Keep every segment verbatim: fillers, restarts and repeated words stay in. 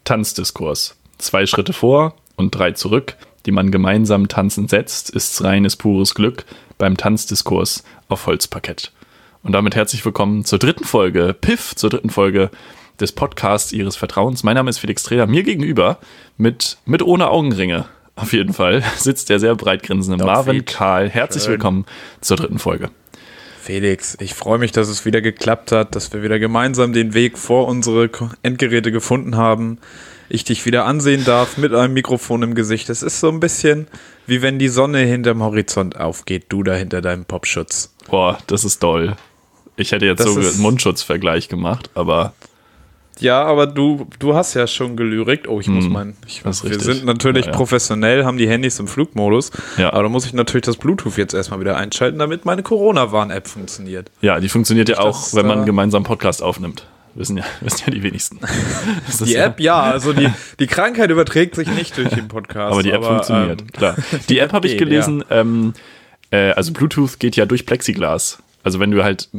Tanzdiskurs. Zwei Schritte vor und drei zurück, die man gemeinsam tanzend setzt, ist's reines, pures Glück beim Tanzdiskurs auf Holzparkett. Und damit herzlich willkommen zur dritten Folge, Piff, zur dritten Folge des Podcasts Ihres Vertrauens. Mein Name ist Felix Treder. Mir gegenüber, mit, mit ohne Augenringe auf jeden Fall, sitzt der sehr breit grinsende Marvin Karl. Herzlich Schön. Willkommen zur dritten Folge. Felix, ich freue mich, dass es wieder geklappt hat, dass wir wieder gemeinsam den Weg vor unsere Endgeräte gefunden haben. Ich dich wieder ansehen darf mit einem Mikrofon im Gesicht. Es ist so ein bisschen wie wenn die Sonne hinterm Horizont aufgeht, du da hinter deinem Popschutz. Boah, das ist doll. Ich hätte jetzt das so einen Mundschutzvergleich gemacht, aber... Ja, aber du, du hast ja schon gelyrigt. Oh, ich hm, muss meinen... Ich, wir richtig. sind natürlich ja, ja. professionell, haben die Handys im Flugmodus. Ja. Aber da muss ich natürlich das Bluetooth jetzt erstmal wieder einschalten, damit meine Corona-Warn-App funktioniert. Ja, die funktioniert ja auch, wenn man gemeinsam Podcast aufnimmt. Wissen ja, wissen ja die wenigsten. Die App, ja, also die, die Krankheit überträgt sich nicht durch den Podcast. Aber die App aber, funktioniert, ähm, klar. Die App habe ich gelesen, ja. ähm, äh, also Bluetooth geht ja durch Plexiglas. Also wenn du halt,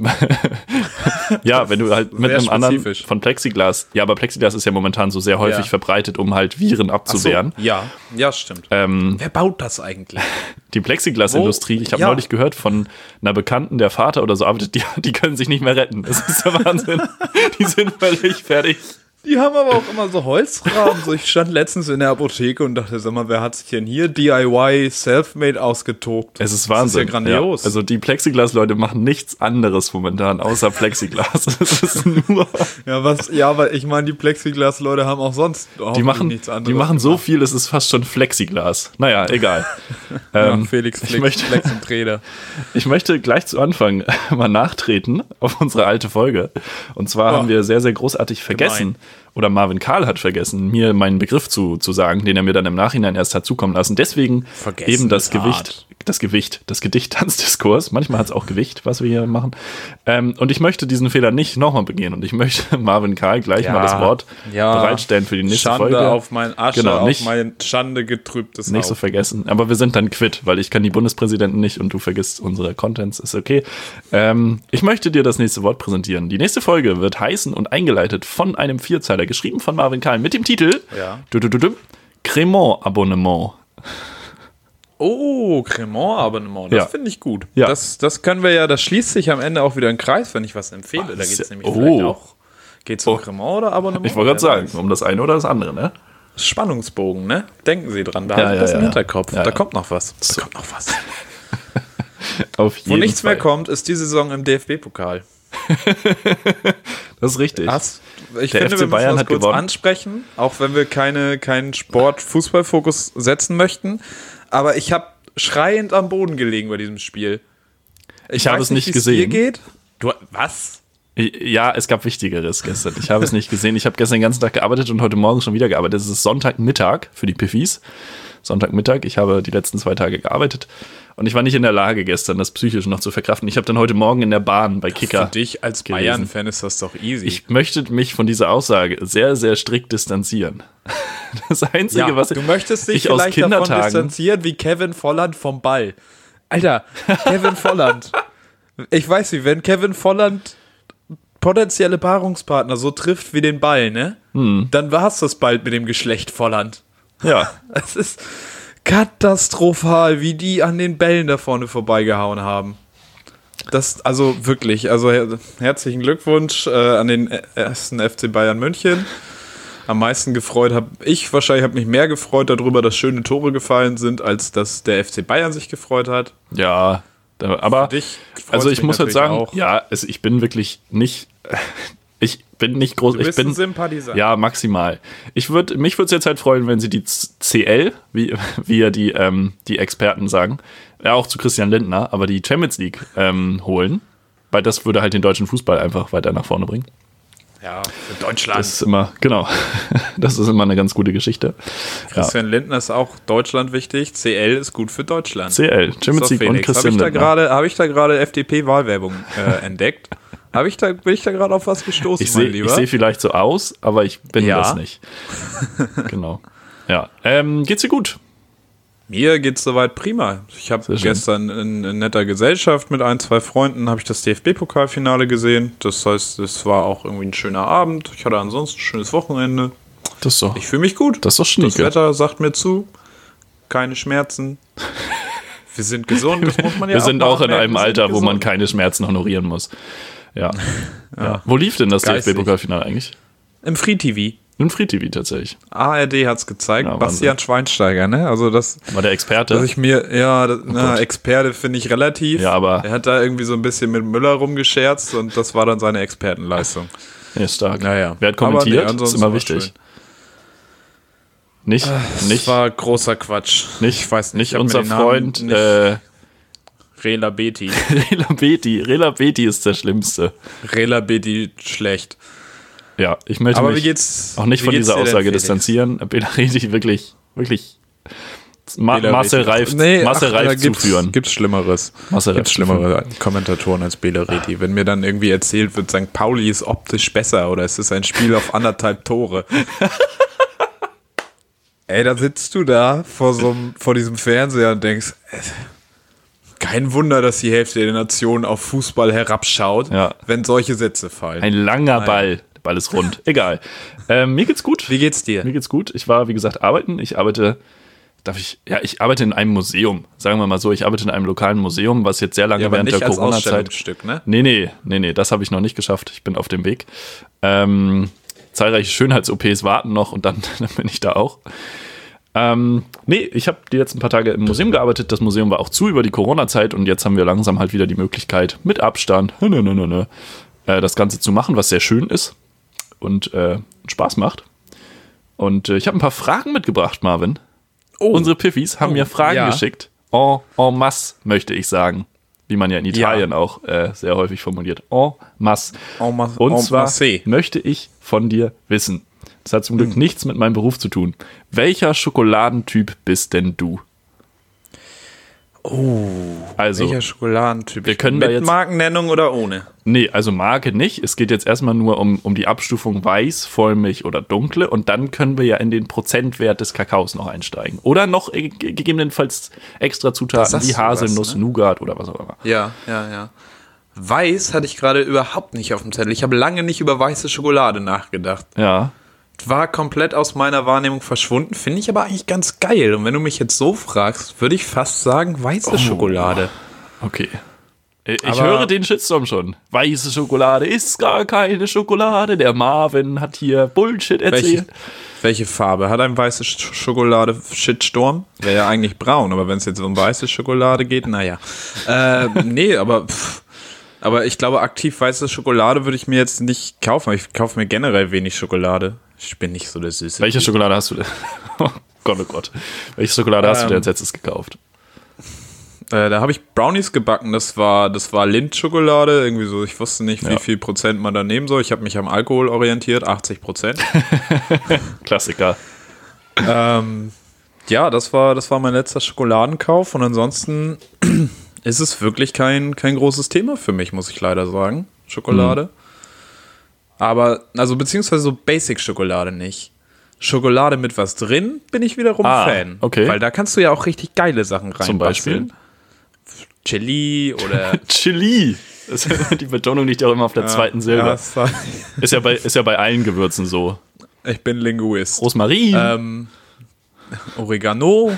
ja, wenn du halt mit einem anderen von Plexiglas, ja, aber Plexiglas ist ja momentan so sehr häufig ja. verbreitet, um halt Viren abzuwehren. So, ja, ja, stimmt. Ähm, Wer baut das eigentlich? Die Plexiglas-Industrie, ich habe ja. neulich gehört von einer Bekannten, der Vater oder so arbeitet, die, die können sich nicht mehr retten. Das ist der Wahnsinn. Die sind völlig fertig. Die haben aber auch immer so Holzrahmen. So, ich stand letztens in der Apotheke und dachte, sag mal, wer hat sich denn hier D I Y Selfmade ausgetobt? Es ist Wahnsinn. Das ist ja grandios. Ja. Also die Plexiglas-Leute machen nichts anderes momentan, außer Plexiglas. Das ist nur... Ja, was, ja, aber ich meine, die Plexiglas-Leute haben auch sonst die machen, nichts anderes. Die machen so viel, es ist fast schon Flexiglas. Naja, egal. ja, ähm, Felix Flex, ich möchte, Flex und Träder. Ich möchte gleich zu Anfang mal nachtreten auf unsere alte Folge. Und zwar oh. haben wir sehr, sehr großartig vergessen, Gemein. Oder Marvin Karl hat vergessen, mir meinen Begriff zu, zu sagen, den er mir dann im Nachhinein erst hat zukommen lassen. Deswegen vergessen eben das Gewicht, das Gewicht, das Gedicht Tanzdiskurs. Manchmal hat es auch Gewicht, was wir hier machen. Ähm, und ich möchte diesen Fehler nicht nochmal begehen. Und ich möchte Marvin Karl gleich ja, mal das Wort ja. bereitstellen für die nächste Schande Folge. Schande auf mein Asche, genau, nicht, auf mein Schande getrübtes Nicht Haupt. so vergessen. Aber wir sind dann quitt, weil ich kann die Bundespräsidenten nicht und du vergisst unsere Contents. Ist okay. Ähm, ich möchte dir das nächste Wort präsentieren. Die nächste Folge wird heißen und eingeleitet von einem Vierzeiler, geschrieben von Marvin Karl mit dem Titel ja. Cremant-Abonnement. Oh, Cremant-Abonnement, das ja. finde ich gut. Ja. Das, das können wir ja, das schließt sich am Ende auch wieder ein Kreis, wenn ich was empfehle. Ach, da geht es ja, nämlich oh. vielleicht auch, geht es um oh. Cremant oder Abonnement? Ich wollte gerade sagen, weiß. um das eine oder das andere, ne? Spannungsbogen, ne? Denken Sie dran, behalten ja, ja, das ja. im Hinterkopf. Ja, da ja. kommt noch was. Da so. kommt noch was. Auf jeden Wo nichts Fall. mehr kommt, ist die Saison im D F B-Pokal. Das ist richtig. Hast, ich Der finde, F C wir Bayern müssen das hat kurz gewonnen. ansprechen, auch wenn wir keine, keinen Sport-Fußball-Fokus setzen möchten. Aber ich habe schreiend am Boden gelegen bei diesem Spiel. Ich, ich habe es nicht gesehen. Dir geht? Du, was? Ja, es gab Wichtigeres gestern. Ich habe es nicht gesehen. Ich habe gestern den ganzen Tag gearbeitet und heute Morgen schon wieder gearbeitet. Es ist Sonntagmittag für die Piffis. Sonntagmittag. Ich habe die letzten zwei Tage gearbeitet und ich war nicht in der Lage, gestern das psychisch noch zu verkraften. Ich habe dann heute Morgen in der Bahn bei Kicker Für dich als gelesen. Bayern-Fan ist das doch easy. Ich möchte mich von dieser Aussage sehr, sehr strikt distanzieren. Das Einzige, ja, was du möchtest dich ich vielleicht aus Kindertagen davon distanzieren wie Kevin Volland vom Ball. Alter, Kevin Volland. Ich weiß nicht, wenn Kevin Volland potenzielle Paarungspartner so trifft wie den Ball, ne? Hm. Dann war es das bald mit dem Geschlecht Volland. Ja. Es ist katastrophal, wie die an den Bällen da vorne vorbeigehauen haben. Das, also wirklich, also her- herzlichen Glückwunsch äh, an den ersten F C Bayern München. Am meisten gefreut habe ich, wahrscheinlich habe mich mehr gefreut darüber, dass schöne Tore gefallen sind, als dass der F C Bayern sich gefreut hat. Ja, aber dich also ich muss halt sagen, auch. ja, also ich bin wirklich nicht... Ich bin nicht groß. Du bist ich bin ein Sympathisant. Ja, maximal. Ich würd, mich würde es jetzt halt freuen, wenn sie die C L, wie, wie ja die, ähm, die Experten sagen, ja auch zu Christian Lindner, aber die Champions League ähm, holen, weil das würde halt den deutschen Fußball einfach weiter nach vorne bringen. Ja, für Deutschland. Das ist immer, genau, das ist immer eine ganz gute Geschichte. Christian ja. Lindner ist auch Deutschland wichtig. C L ist gut für Deutschland. C L, Champions League und Christian Lindner. Habe ich da gerade F D P-Wahlwerbung äh, entdeckt? Hab ich da, bin ich da gerade auf was gestoßen, ich seh, mein Lieber? Ich sehe vielleicht so aus, aber ich bin ja. das nicht. Genau. Ja. Ähm, geht's dir gut? Mir geht's soweit prima. Ich habe gestern in, in netter Gesellschaft mit ein, zwei Freunden habe ich das D F B-Pokalfinale gesehen. Das heißt, es war auch irgendwie ein schöner Abend. Ich hatte ansonsten ein schönes Wochenende. Das ist doch, ich fühle mich gut. Das ist doch schnieke. Das Wetter sagt mir zu. Keine Schmerzen. Wir sind gesund, das muss man ja Wir auch sind auch in merken. einem Wir Alter, sind wo man gesund. keine Schmerzen honorieren muss. Ja. Ja. ja. Wo lief denn das D F Geistig. B-Pokalfinale eigentlich? Im Free-T V. Im Free-T V tatsächlich. A R D hat's gezeigt. Ja, Bastian Schweinsteiger, ne? Also das, War der Experte? dass ich mir, ja, das, na, Gott. Experte finde ich relativ. Ja, aber- er hat da irgendwie so ein bisschen mit Müller rumgescherzt und das war dann seine Expertenleistung. Ja, stark. Naja. Wer hat Aber kommentiert? nee, ist ansonsten immer war wichtig. schön. Nicht, Das nicht, war großer Quatsch. nicht, ich weiß nicht, nicht ich hab mir unser den Namen Freund nicht- äh, Rela Beti. Rela Beti. Rela Beti ist der Schlimmste. Rela Beti schlecht. Ja, ich möchte Aber mich wie geht's, auch nicht wie von geht's dieser dir denn, Aussage Felix? distanzieren. Bela Reti wirklich, wirklich Ma Bela Marcel Reti. Reif, Nee, Marcel ach, da Reif gibt's, zuführen. Gibt's Schlimmeres. Marcel Reif Gibt's schlimmere Kommentatoren als Bela Reti. Wenn mir dann irgendwie erzählt wird, Sankt Pauli ist optisch besser oder es ist ein Spiel auf anderthalb Tore. Ey, da sitzt du da vor, so einem, vor diesem Fernseher und denkst, äh, kein Wunder, dass die Hälfte der Nation auf Fußball herabschaut, Ja. wenn solche Sätze fallen. Ein langer Ball. Der Ball ist rund. Egal. Ähm, mir geht's gut. Wie geht's dir? Mir geht's gut. Ich war, wie gesagt, arbeiten. Ich arbeite, darf ich, ja, ich arbeite in einem Museum. Sagen wir mal so, ich arbeite in einem lokalen Museum, was jetzt sehr lange Ja, aber während nicht der als Corona-Zeit. Ausstellungsstück, ne? Nee, nee, nee, nee, das habe ich noch nicht geschafft. Ich bin auf dem Weg. Ähm, zahlreiche Schönheits-O Ps warten noch und dann, dann bin ich da auch. Ähm, nee, ich habe die letzten paar Tage im Museum gearbeitet. Das Museum war auch zu über die Corona-Zeit und jetzt haben wir langsam halt wieder die Möglichkeit, mit Abstand nö, nö, nö, nö, äh, das Ganze zu machen, was sehr schön ist und äh, Spaß macht. Und äh, ich habe ein paar Fragen mitgebracht, Marvin. Oh. Unsere Piffis haben Oh, mir Fragen ja. geschickt. En, en masse, möchte ich sagen. Wie man ja in Italien Ja. auch äh, sehr häufig formuliert. En masse. En ma- Und en zwar masse. möchte ich von dir wissen. Das hat zum Glück nichts mit meinem Beruf zu tun. Welcher Schokoladentyp bist denn du? Oh, Also, welcher Schokoladentyp? wir können Mit da jetzt- Markennennung oder ohne? nee, also Marke nicht. Es geht jetzt erstmal nur um, um die Abstufung weiß, Vollmilch oder dunkle. Und dann können wir ja in den Prozentwert des Kakaos noch einsteigen. Oder noch äh, ge- gegebenenfalls extra Zutaten sagst wie du Haselnuss, was, ne? Nougat oder was auch immer. Ja, ja, ja. Weiß hatte ich gerade überhaupt nicht auf dem Zettel. Ich habe lange nicht über weiße Schokolade nachgedacht. Ja, War komplett aus meiner Wahrnehmung verschwunden, finde ich aber eigentlich ganz geil. Und wenn du mich jetzt so fragst, würde ich fast sagen weiße Schokolade. okay. Ich Aber- höre den Shitstorm schon. Weiße Schokolade ist gar keine Schokolade. Der Marvin hat hier Bullshit Welche, erzählt. welche Farbe? Hat ein weiße Sch- Schokolade Shitstorm? Wäre ja eigentlich braun, aber wenn es jetzt um weiße Schokolade geht, naja. Äh, nee, aber pff, aber ich glaube, aktiv weiße Schokolade würde ich mir jetzt nicht kaufen. Ich kaufe mir generell wenig Schokolade. Ich bin nicht so der Süße. Welche Schokolade hast du denn? Oh Gott, oh Gott. Welche Schokolade hast du Ähm, denn als letztes gekauft? Äh, da habe ich Brownies gebacken. Das war, das war Lindt-Schokolade. Irgendwie so, ich wusste nicht, wie Ja. viel Prozent man da nehmen soll. Ich habe mich am Alkohol orientiert, achtzig Prozent. Klassiker. ähm, ja, das war, das war mein letzter Schokoladenkauf. Und ansonsten ist es wirklich kein, kein großes Thema für mich, muss ich leider sagen. Schokolade. Mhm. Aber, also beziehungsweise so Basic-Schokolade nicht. Schokolade mit was drin, bin ich wiederum Ah, Fan. okay. Weil da kannst du ja auch richtig geile Sachen rein Zum Beispiel? Chili oder Chili. Das, die Betonung liegt ja auch immer auf der zweiten Silbe. Ja, das war, Ist, ja bei, ist ja bei allen Gewürzen so. ich bin Linguist. Rosmarin. Ähm, Oregano.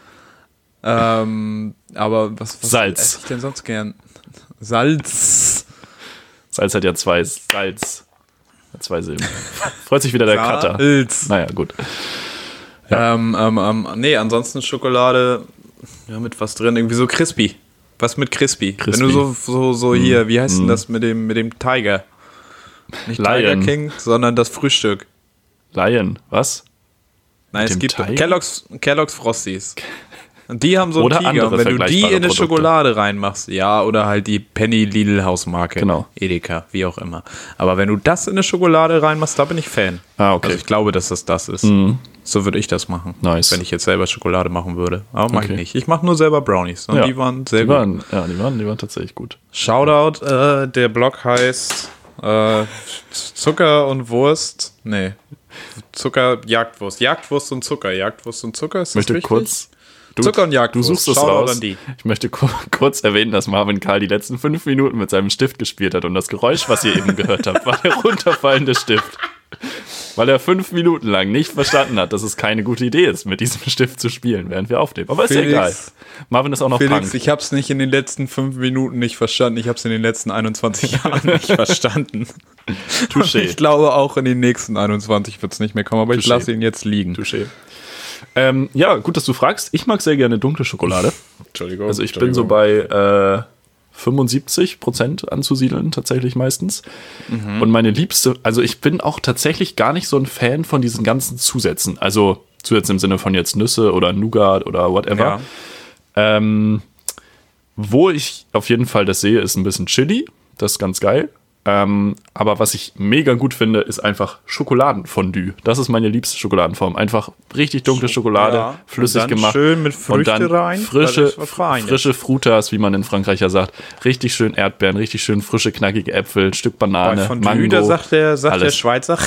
ähm, aber was, was Salz. esse ich denn sonst gern? Salz. Salz hat ja zwei. Salz. Hat zwei Silben. Freut sich wieder der Cutter. Salz. Naja, gut. Ähm, ähm, ähm, nee, ansonsten Schokolade ja, mit was drin, irgendwie so crispy. Was mit crispy. Crispy. Wenn du so, so, so hier, wie heißt denn das mit dem, mit dem Tiger? Nicht Tiger Lion. King, sondern das Frühstück. Lion, was? Nein, Mit es dem gibt Tiger? Kellogg's, Kellogg's Frosties. Und die haben so einen Oder Tiger. andere Und wenn du die vergleichbare in eine Produkte. Schokolade reinmachst, ja, oder halt die Penny Lidl Hausmarke. Genau. Edeka, wie auch immer. Aber wenn du das in eine Schokolade reinmachst, da bin ich Fan. Ah, okay. Also ich glaube, dass das das ist. So würde ich das machen. Nice. Wenn ich jetzt selber Schokolade machen würde. Aber mach Okay. ich nicht. Ich mache nur selber Brownies. Und Ja. die waren sehr Die gut. waren, ja, die waren, die waren tatsächlich gut. Shoutout, äh, der Blog heißt äh, Zucker und Wurst. Nee. Zucker, Jagdwurst. Jagdwurst und Zucker. Jagdwurst und Zucker, ist Ich das möchte richtig? kurz. Du, Zucker und du Jagdwurst. suchst es Shoutout raus. an die. Ich möchte ku- kurz erwähnen, dass Marvin Karl die letzten fünf Minuten mit seinem Stift gespielt hat und das Geräusch, was ihr eben gehört habt, war der runterfallende Stift. weil er fünf Minuten lang nicht verstanden hat, dass es keine gute Idee ist, mit diesem Stift zu spielen, während wir aufnehmen. Aber Felix, ist ja egal. Marvin ist auch noch Felix, Punk. ich hab's nicht in den letzten fünf Minuten nicht verstanden. Ich hab's in den letzten einundzwanzig Jahren nicht verstanden. Touché. Ich glaube, auch in den nächsten einundzwanzig wird's nicht mehr kommen, aber Touché. Ich lasse ihn jetzt liegen. Touché. Ähm, ja, gut, dass du fragst. Ich mag sehr gerne dunkle Schokolade. Entschuldigung. Also ich Entschuldigung. bin so bei äh, fünfundsiebzig Prozent anzusiedeln, tatsächlich meistens. Mhm. Und meine liebste, also ich bin auch tatsächlich gar nicht so ein Fan von diesen ganzen Zusätzen. Also Zusätze im Sinne von jetzt Nüsse oder Nougat oder whatever. Ja. Ähm, wo ich auf jeden Fall das sehe, ist ein bisschen Chili. Das ist ganz geil. Ähm, aber was ich mega gut finde, ist einfach Schokoladenfondue. Das ist meine liebste Schokoladenform. Einfach richtig dunkle Schokolade, ja, flüssig und dann gemacht. Schön mit Früchte und dann rein. Frische, frische Frutas, wie man in Frankreich ja sagt. Richtig schön Erdbeeren, richtig schön frische, knackige Äpfel, ein Stück Banane, Fondue, Mango. Da sagt der, sagt der Schweizer.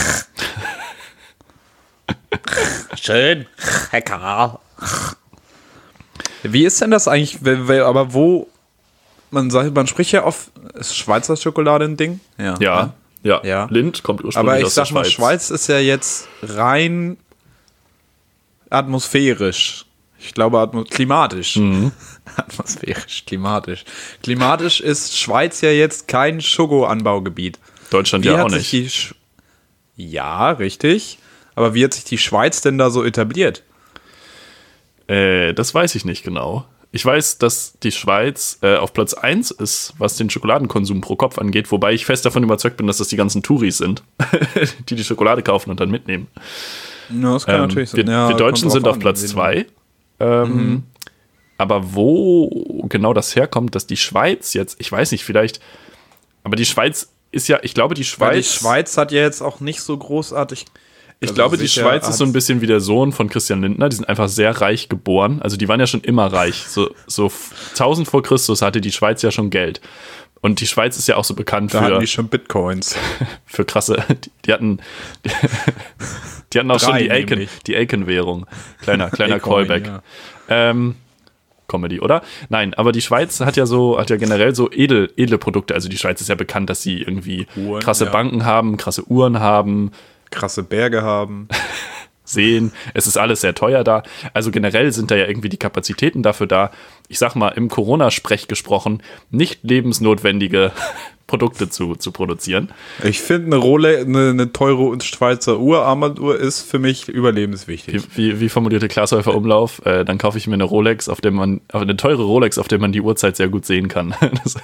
Schön, lecker. Wie ist denn das eigentlich? Aber wo... Man sagt, man spricht ja oft, ist Schweizer Schokolade ein Ding? Ja, ja. ja. ja. Lind kommt ursprünglich Aber ich aus der sag mal, Schweiz. Schweiz ist ja jetzt rein atmosphärisch. Ich glaube, atmo- klimatisch. Mhm. Atmosphärisch, klimatisch. Klimatisch ist Schweiz ja jetzt kein Schokoanbaugebiet. Deutschland wie ja hat auch sich nicht. Die Sch- ja, richtig. Aber wie hat sich die Schweiz denn da so etabliert? Äh, das weiß ich nicht genau. Ich weiß, dass die Schweiz äh, auf Platz eins ist, was den Schokoladenkonsum pro Kopf angeht, wobei ich fest davon überzeugt bin, dass das die ganzen Touris sind, die die Schokolade kaufen und dann mitnehmen. Ja, das kann ähm, natürlich sein. Wir, ja, wir Deutschen sind auf an, Platz zwei. Ähm, mhm. Aber wo genau das herkommt, dass die Schweiz jetzt, ich weiß nicht, vielleicht, aber die Schweiz ist ja, ich glaube, die Schweiz... Weil die Schweiz hat ja jetzt auch nicht so großartig... Ich also glaube, die Schweiz ist so ein bisschen wie der Sohn von Christian Lindner. Die sind einfach sehr reich geboren. Also die waren ja schon immer reich. So, so tausend vor Christus hatte die Schweiz ja schon Geld. Und die Schweiz ist ja auch so bekannt da für... Da hatten die schon Bitcoins. Für krasse... Die, die hatten... Die, die hatten auch Drei schon die Aiken, die Aiken-Währung. Kleiner, kleiner Callback. Ja. Ähm, Comedy, oder? Nein, aber die Schweiz hat ja so, hat ja generell so edel, edle Produkte. Also die Schweiz ist ja bekannt, dass sie irgendwie Uhren, krasse ja. Banken haben, krasse Uhren haben, krasse Berge haben. Seen. Es ist alles sehr teuer da. Also generell sind da ja irgendwie die Kapazitäten dafür da, ich sag mal, im Corona-Sprech gesprochen, nicht lebensnotwendige Produkte zu, zu produzieren. Ich finde, eine Rolex, eine, eine teure Schweizer Uhr, Armbanduhr ist für mich überlebenswichtig. Wie, wie, wie formulierte Glashäufer Umlauf, äh, dann kaufe ich mir eine Rolex, auf der man, eine teure Rolex, auf der man die Uhrzeit sehr gut sehen kann. Das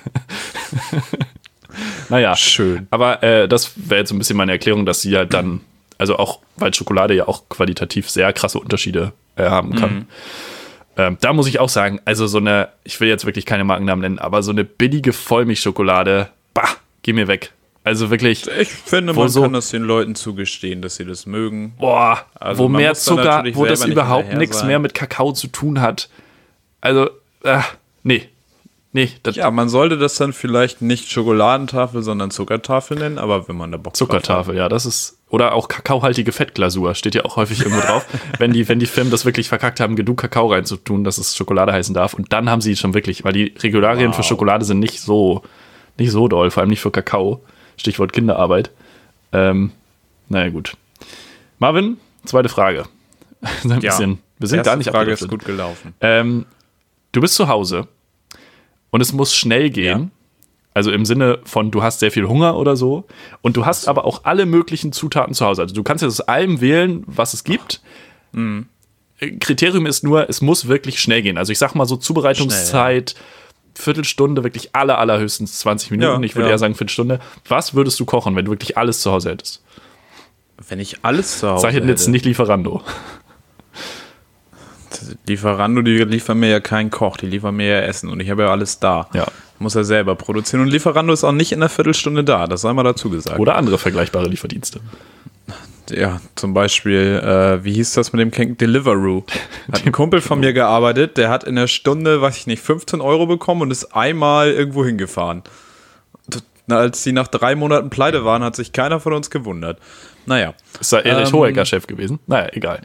Naja, schön. Aber äh, das wäre jetzt so ein bisschen meine Erklärung, dass sie halt dann, also auch, weil Schokolade ja auch qualitativ sehr krasse Unterschiede äh, haben kann. Mhm. Ähm, da muss ich auch sagen, also so eine, ich will jetzt wirklich keine Markennamen nennen, aber so eine billige Vollmilchschokolade, bah, geh mir weg. Also wirklich. Ich finde, man so, kann das den Leuten zugestehen, dass sie das mögen. Boah, also wo mehr Zucker, wo das überhaupt nichts mehr mit Kakao zu tun hat. Also, äh, nee. Nee, das ja, man sollte das dann vielleicht nicht Schokoladentafel, sondern Zuckertafel nennen, aber wenn man da Bock drauf hat. Zuckertafel, ja, das ist, oder auch kakaohaltige Fettglasur, steht ja auch häufig irgendwo drauf. wenn die, wenn die Firmen das wirklich verkackt haben, genug Kakao reinzutun, dass es Schokolade heißen darf. Und dann haben sie schon wirklich, weil die Regularien wow. für Schokolade sind nicht so, nicht so doll, vor allem nicht für Kakao. Stichwort Kinderarbeit. Ähm, naja, gut. Marvin, zweite Frage. Ein ja, bisschen, wir sind gar nicht Frage ist gut gelaufen. Ähm, du bist zu Hause. Und es muss schnell gehen, ja. Also im Sinne von, du hast sehr viel Hunger oder so. Und du hast so. aber auch alle möglichen Zutaten zu Hause. Also du kannst jetzt aus allem wählen, was es gibt. Mhm. Kriterium ist nur, es muss wirklich schnell gehen. Also ich sag mal so Zubereitungszeit, schnell, ja. Viertelstunde, wirklich aller, allerhöchstens zwanzig Minuten. Ja, ich würde ja. eher sagen Viertelstunde. Was würdest du kochen, wenn du wirklich alles zu Hause hättest? Wenn ich alles zu Hause Sag ich jetzt hätte. Nicht Lieferando. Lieferando, die liefern mir ja keinen Koch, die liefern mir ja Essen und ich habe ja alles da. Ja. Muss er selber produzieren und Lieferando ist auch nicht in einer Viertelstunde da, das sei mal dazu gesagt. Oder andere vergleichbare Lieferdienste. Ja, zum Beispiel, äh, wie hieß das mit dem King? Deliveroo. Hat ein Kumpel von mir gearbeitet, der hat in der Stunde, weiß ich nicht, fünfzehn Euro bekommen und ist einmal irgendwo hingefahren. Als die nach drei Monaten pleite waren, hat sich keiner von uns gewundert. Naja. Ist da Erich ähm, Hohecker Chef gewesen? Naja, egal.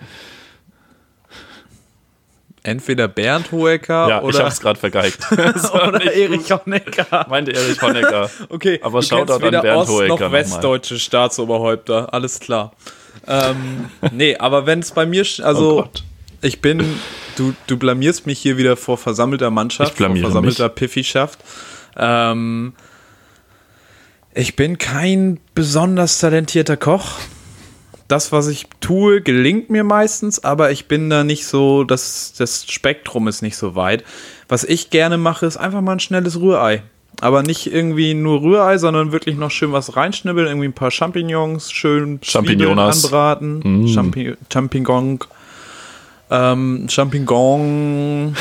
Entweder Bernd Hohecker ja, oder... ich hab's gerade vergeigt. oder Erich Honecker. Meinte Erich Honecker. Okay, aber Shoutout an Bernd Ost- Hohecker noch westdeutsche Staatsoberhäupter, alles klar. ähm, nee, aber wenn es bei mir, also oh ich bin, du, du blamierst mich hier wieder vor versammelter Mannschaft, vor versammelter mich. Piffischaft. Ähm, ich bin kein besonders talentierter Koch. Das, was ich tue, gelingt mir meistens, aber ich bin da nicht so, das, das Spektrum ist nicht so weit. Was ich gerne mache, ist einfach mal ein schnelles Rührei. Aber nicht irgendwie nur Rührei, sondern wirklich noch schön was reinschnibbeln, irgendwie ein paar Champignons, schön Zwiebeln anbraten, mm. Champi- Champignon, ähm, Champignon,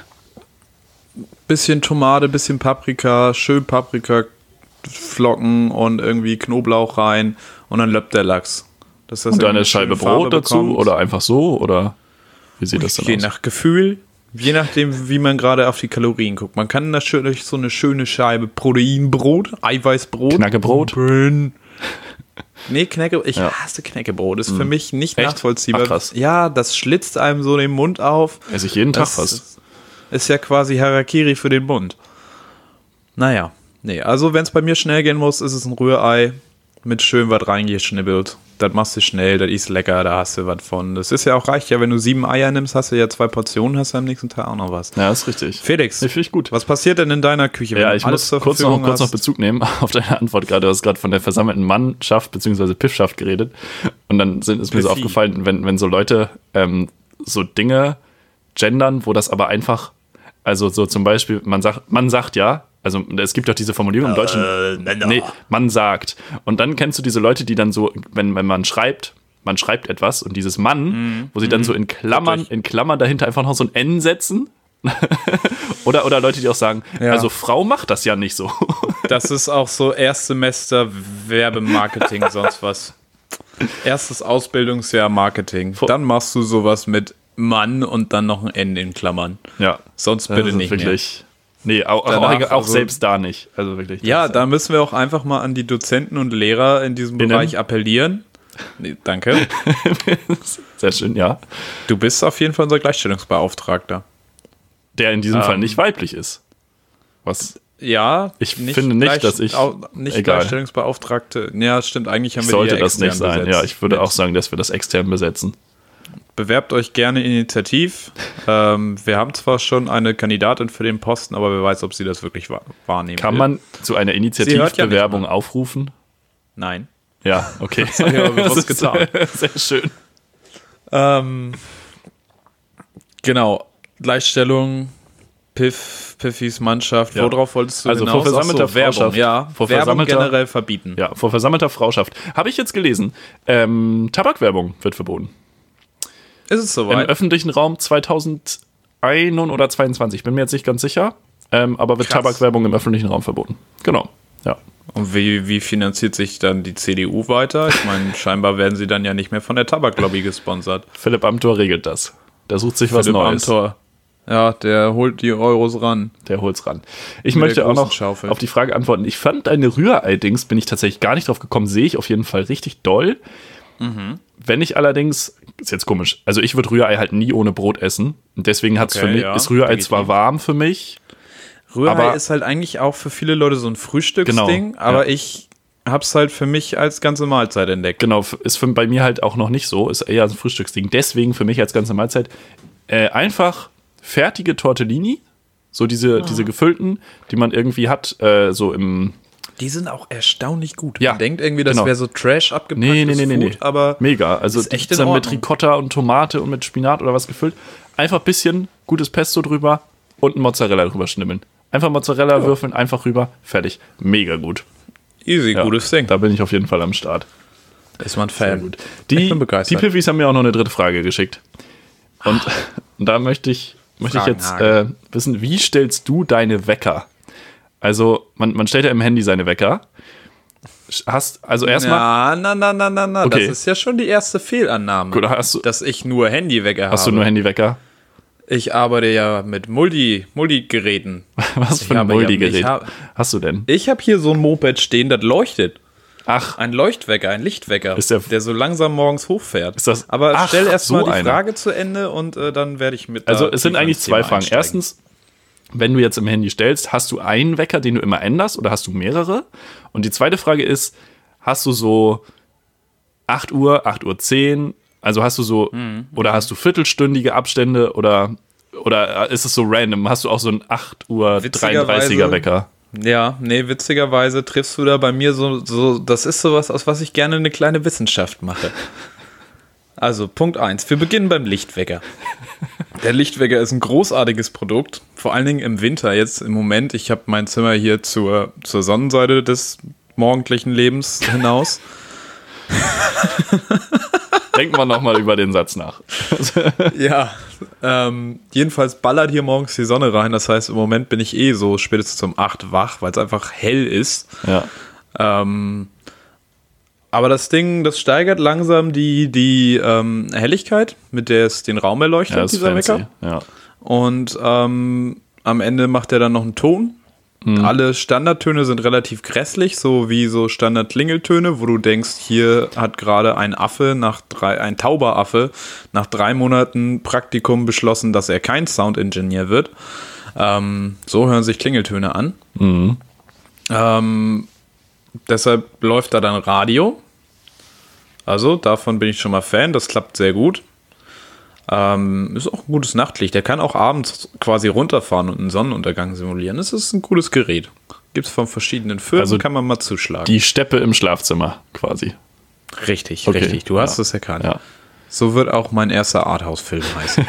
bisschen Tomate, bisschen Paprika, schön Paprikaflocken und irgendwie Knoblauch rein und dann löppt der Lachs. Dass das und dann eine Scheibe Brot dazu bekommt. Oder einfach so? Oder wie sieht das denn aus? Je nach Gefühl, je nachdem, wie man gerade auf die Kalorien guckt. Man kann natürlich so eine schöne Scheibe Proteinbrot, Eiweißbrot. Knäckebrot? Nee, Knäcke, ich ja. hasse Knäckebrot. Das ist mm. für mich nicht Echt? nachvollziehbar. Ach, krass. Ja, das schlitzt einem so den Mund auf. Esse ich jeden das Tag fast. Ist ja quasi Harakiri für den Mund. Naja, nee, also wenn es bei mir schnell gehen muss, ist es ein Rührei mit schön was reingeschnibbelt. Das machst du schnell, das ist lecker, da hast du was von. Das ist ja auch reicht, ja, wenn du sieben Eier nimmst, hast du ja zwei Portionen, hast du am nächsten Tag auch noch was. Ja, ist richtig. Felix, nee, finde ich gut. Was passiert denn in deiner Küche? Wenn ja, ich muss kurz noch, kurz noch Bezug nehmen auf deine Antwort gerade. Du hast gerade von der versammelten Mannschaft bzw. Piffschaft geredet. Und dann sind, ist mir so aufgefallen, wenn, wenn so Leute ähm, so Dinge gendern, wo das aber einfach, also so zum Beispiel, man sagt, man sagt ja, also es gibt doch diese Formulierung im Deutschen, äh, nee, man sagt. Und dann kennst du diese Leute, die dann so, wenn, wenn man schreibt, man schreibt etwas und dieses Mann, mm, wo sie mm, dann so in Klammern, in Klammern dahinter einfach noch so ein N setzen. oder, oder Leute, die auch sagen, ja. also Frau macht das ja nicht so. Das ist auch so Erstsemester Werbemarketing, sonst was. Erstes Ausbildungsjahr Marketing. Dann machst du sowas mit Mann und dann noch ein N in Klammern. Ja. Sonst bitte nicht wirklich. Mehr. Nee, auch, Danach, auch, auch also, selbst da nicht. Also wirklich. Ja, da müssen wir auch einfach mal an die Dozenten und Lehrer in diesem Innen. Bereich appellieren. Nee, danke. Sehr schön, ja. Du bist auf jeden Fall unser Gleichstellungsbeauftragter. Der in diesem ähm, Fall nicht weiblich ist. Was? Ja. Ich nicht finde nicht, dass ich. Nicht egal. Gleichstellungsbeauftragte. Ja, stimmt. Eigentlich haben wir Sollte die das nicht sein. Besetzt. Ja, ich würde auch sagen, dass wir das extern besetzen. Bewerbt euch gerne initiativ. Ähm, wir haben zwar schon eine Kandidatin für den Posten, aber wer weiß, ob sie das wirklich wahrnehmen Kann will. man zu einer Initiativbewerbung ja aufrufen? Nein. Ja, okay. Das habe ich aber bewusst getan. Sehr schön. Ähm, genau. Gleichstellung, Piff, Piffis Mannschaft. Ja. Worauf wolltest du also hinaus? vor versammelter so, Werbung, ja. Vor Werbung versammelter, generell verbieten. Ja, vor versammelter Frauschaft. Habe ich jetzt gelesen. Ähm, Tabakwerbung wird verboten. Ist es soweit? Im öffentlichen Raum zweitausendeins oder zweiundzwanzig, bin mir jetzt nicht ganz sicher, ähm, aber wird Krass. Tabakwerbung im öffentlichen Raum verboten. Genau, ja. Und wie, wie finanziert sich dann die C D U weiter? Ich meine, scheinbar werden sie dann ja nicht mehr von der Tabaklobby gesponsert. Philipp Amthor regelt das. Der sucht sich Philipp was Neues. Amthor. Ja, der holt die Euros ran. Der holt's ran. Ich Mit möchte auch noch Schaufel. auf die Frage antworten. Ich fand deine Rührei-Dings, bin ich tatsächlich gar nicht drauf gekommen, sehe ich auf jeden Fall richtig doll. Mhm. Wenn ich allerdings, ist jetzt komisch, also ich würde Rührei halt nie ohne Brot essen. Und deswegen hat's okay, für mich, ja, ist Rührei legitim. Zwar warm für mich. Rührei aber ist halt eigentlich auch für viele Leute so ein Frühstücksding, genau, aber ja. ich hab's halt für mich als ganze Mahlzeit entdeckt. Genau, ist für, bei mir halt auch noch nicht so, ist eher ein Frühstücksding. Deswegen für mich als ganze Mahlzeit äh, einfach fertige Tortellini, so diese, ah. diese gefüllten, die man irgendwie hat, äh, so im... Die sind auch erstaunlich gut. Ja, man denkt irgendwie, das genau. wäre so Trash abgepacktes nee, nee, nee, nee, Food, nee. aber mega. Also ist echt dann mit Ricotta und Tomate und mit Spinat oder was gefüllt. Einfach ein bisschen gutes Pesto drüber und ein Mozzarella drüber schnibbeln. Einfach Mozzarella ja. würfeln, einfach rüber, fertig. Mega gut. Easy, ja, gutes Ding. Da bin ich auf jeden Fall am Start. Ist man Fan. Gut. Die, ich bin begeistert. Die Piffis haben mir auch noch eine dritte Frage geschickt. Und ah. da möchte ich, möchte ich jetzt äh, wissen, wie stellst du deine Wecker? Also, man, man stellt ja im Handy seine Wecker. Hast, also erstmal. Na, na, na, na, na, okay. Das ist ja schon die erste Fehlannahme. Gut, hast du, dass ich nur Handywecker habe. Hast du nur Handywecker? Ich arbeite ja mit Multi, Multigeräten. Was für ein Multigerät ja, hast du denn? Ich habe hier so ein Moped stehen, das leuchtet. Ach. Ein Leuchtwecker, ein Lichtwecker, ist der, der so langsam morgens hochfährt. Ist das, Aber ach, stell erst mal so die eine. Frage zu Ende und äh, dann werde ich mit. Also es sind eigentlich zwei Fragen. Einsteigen. Erstens, wenn du jetzt im Handy stellst, hast du einen Wecker, den du immer änderst oder hast du mehrere? Und die zweite Frage ist, hast du so acht Uhr, acht Uhr zehn? Also hast du so, mhm. oder hast du viertelstündige Abstände oder, oder ist es so random? Hast du auch so einen acht Uhr dreiunddreißiger Wecker? Ja, nee, witzigerweise triffst du da bei mir so, so, das ist sowas, aus was ich gerne eine kleine Wissenschaft mache. Also, Punkt eins. Wir beginnen beim Lichtwecker. Der Lichtwecker ist ein großartiges Produkt, vor allen Dingen im Winter jetzt im Moment. Ich habe mein Zimmer hier zur, zur Sonnenseite des morgendlichen Lebens hinaus. Denken wir nochmal über den Satz nach. Ja, ähm, jedenfalls ballert hier morgens die Sonne rein. Das heißt, im Moment bin ich eh so spätestens um acht wach, weil es einfach hell ist. Ja. Ähm, aber das Ding, das steigert langsam die, die ähm, Helligkeit, mit der es den Raum erleuchtet, ja, dieser fancy. Wecker. Ja. Und ähm, am Ende macht er dann noch einen Ton. Mhm. Alle Standardtöne sind relativ grässlich, so wie so Standard-Klingeltöne, wo du denkst, hier hat gerade ein Affe, nach drei, ein Tauberaffe, nach drei Monaten Praktikum beschlossen, dass er kein Sound-Engineer wird. Ähm, so hören sich Klingeltöne an. Mhm. Ähm, deshalb läuft da dann Radio. Also davon bin ich schon mal Fan, das klappt sehr gut. Ähm, ist auch ein gutes Nachtlicht. Der kann auch abends quasi runterfahren und einen Sonnenuntergang simulieren. Das ist ein cooles Gerät. Gibt es von verschiedenen Firmen, also kann man mal zuschlagen. Die Steppe im Schlafzimmer quasi. Richtig, okay. richtig. Du hast es ja. erkannt. Ja. So wird auch mein erster Arthouse-Film heißen.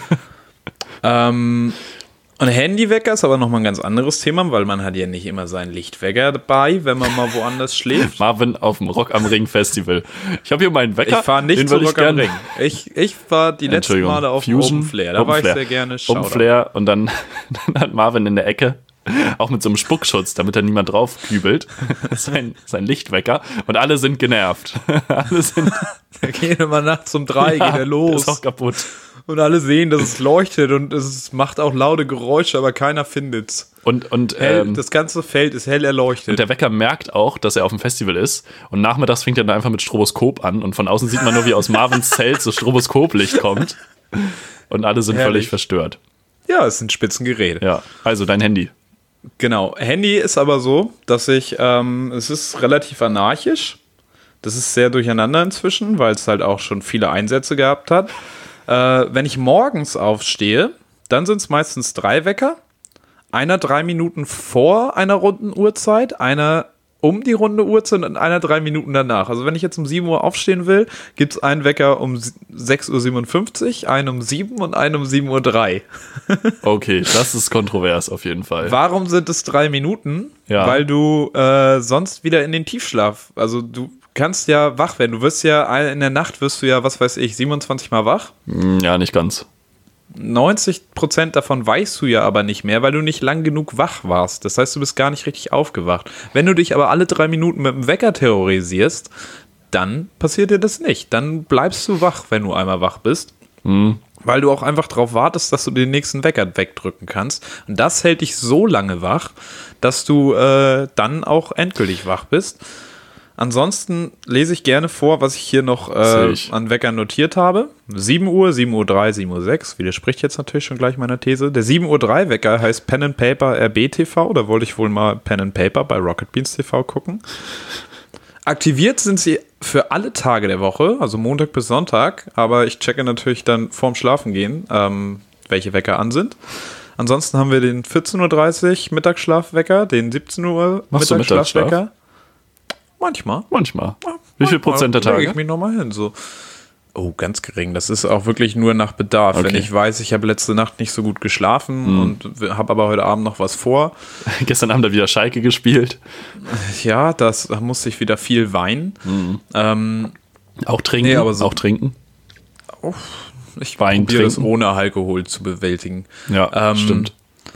ähm, ein Handywecker ist aber nochmal ein ganz anderes Thema, weil man hat ja nicht immer seinen Lichtwecker dabei, wenn man mal woanders schläft. Marvin auf dem Rock am Ring Festival. Ich habe hier meinen Wecker. Ich fahre nicht zum Rock am Ring. Ich, ich war die letzten Male auf Fusion, Open Flair. Da Open war Flair. ich sehr gerne. Open Flair und dann, dann hat Marvin in der Ecke, auch mit so einem Spuckschutz, damit da niemand drauf kübelt, sein, sein Lichtwecker und alle sind genervt. alle sind. Der geht immer nachts um drei, ja, geht er los. Ist auch kaputt. Und alle sehen, dass es leuchtet und es macht auch laute Geräusche, aber keiner findet's. Und, und hell, ähm, das ganze Feld ist hell erleuchtet. Und der Wecker merkt auch, dass er auf dem Festival ist. Und nachmittags fängt er dann einfach mit Stroboskop an. Und von außen sieht man nur, wie aus Marvins Zelt so Stroboskoplicht kommt. Und alle sind Herrlich. völlig verstört. Ja, es sind Spitzengeräte. Ja, also dein Handy. Genau. Handy ist aber so, dass ich, ähm, es ist relativ anarchisch. Das ist sehr durcheinander inzwischen, weil es halt auch schon viele Einsätze gehabt hat. Äh, wenn ich morgens aufstehe, dann sind es meistens drei Wecker. Einer drei Minuten vor einer runden Uhrzeit, einer um die runde Uhrzeit und einer drei Minuten danach. Also wenn ich jetzt um sieben Uhr aufstehen will, gibt es einen Wecker um sechs Uhr siebenundfünfzig, einen um sieben und einen um sieben Uhr drei. Okay, das ist kontrovers auf jeden Fall. Warum sind es drei Minuten? Ja. Weil du äh, sonst wieder in den Tiefschlaf, also du kannst ja wach werden. Du wirst ja, in der Nacht wirst du ja, was weiß ich, siebenundzwanzig Mal wach. Ja, nicht ganz. neunzig Prozent davon weißt du ja aber nicht mehr, weil du nicht lang genug wach warst. Das heißt, du bist gar nicht richtig aufgewacht. Wenn du dich aber alle drei Minuten mit dem Wecker terrorisierst, dann passiert dir das nicht. Dann bleibst du wach, wenn du einmal wach bist. Mhm. Weil du auch einfach darauf wartest, dass du den nächsten Wecker wegdrücken kannst. Und das hält dich so lange wach, dass du äh, dann auch endgültig wach bist. Ansonsten lese ich gerne vor, was ich hier noch äh, an Weckern notiert habe. sieben Uhr, sieben Uhr drei, sieben Uhr sechs, widerspricht jetzt natürlich schon gleich meiner These. Der sieben Uhr drei Wecker heißt Pen and Paper R B T V. Da wollte ich wohl mal Pen and Paper bei Rocket Beans T V gucken. Aktiviert sind sie für alle Tage der Woche, also Montag bis Sonntag. Aber ich checke natürlich dann vorm Schlafengehen, ähm, welche Wecker an sind. Ansonsten haben wir den vierzehn Uhr dreißig Mittagsschlafwecker, den siebzehn Uhr Machst Mittagsschlafwecker. Manchmal. Manchmal. Wie viel Prozent der Tage? Lege ich mich nochmal hin. So. Oh, ganz gering. Das ist auch wirklich nur nach Bedarf. Okay. Wenn ich weiß, ich habe letzte Nacht nicht so gut geschlafen mhm. und habe aber heute Abend noch was vor. Gestern Abend hat wieder Schalke gespielt. Ja, das, da musste ich wieder viel weinen. Mhm. Ähm, auch trinken? Nee, aber so, auch trinken? Oh, ich Wein probiere das trinken. ohne Alkohol zu bewältigen. Ja, ähm, stimmt.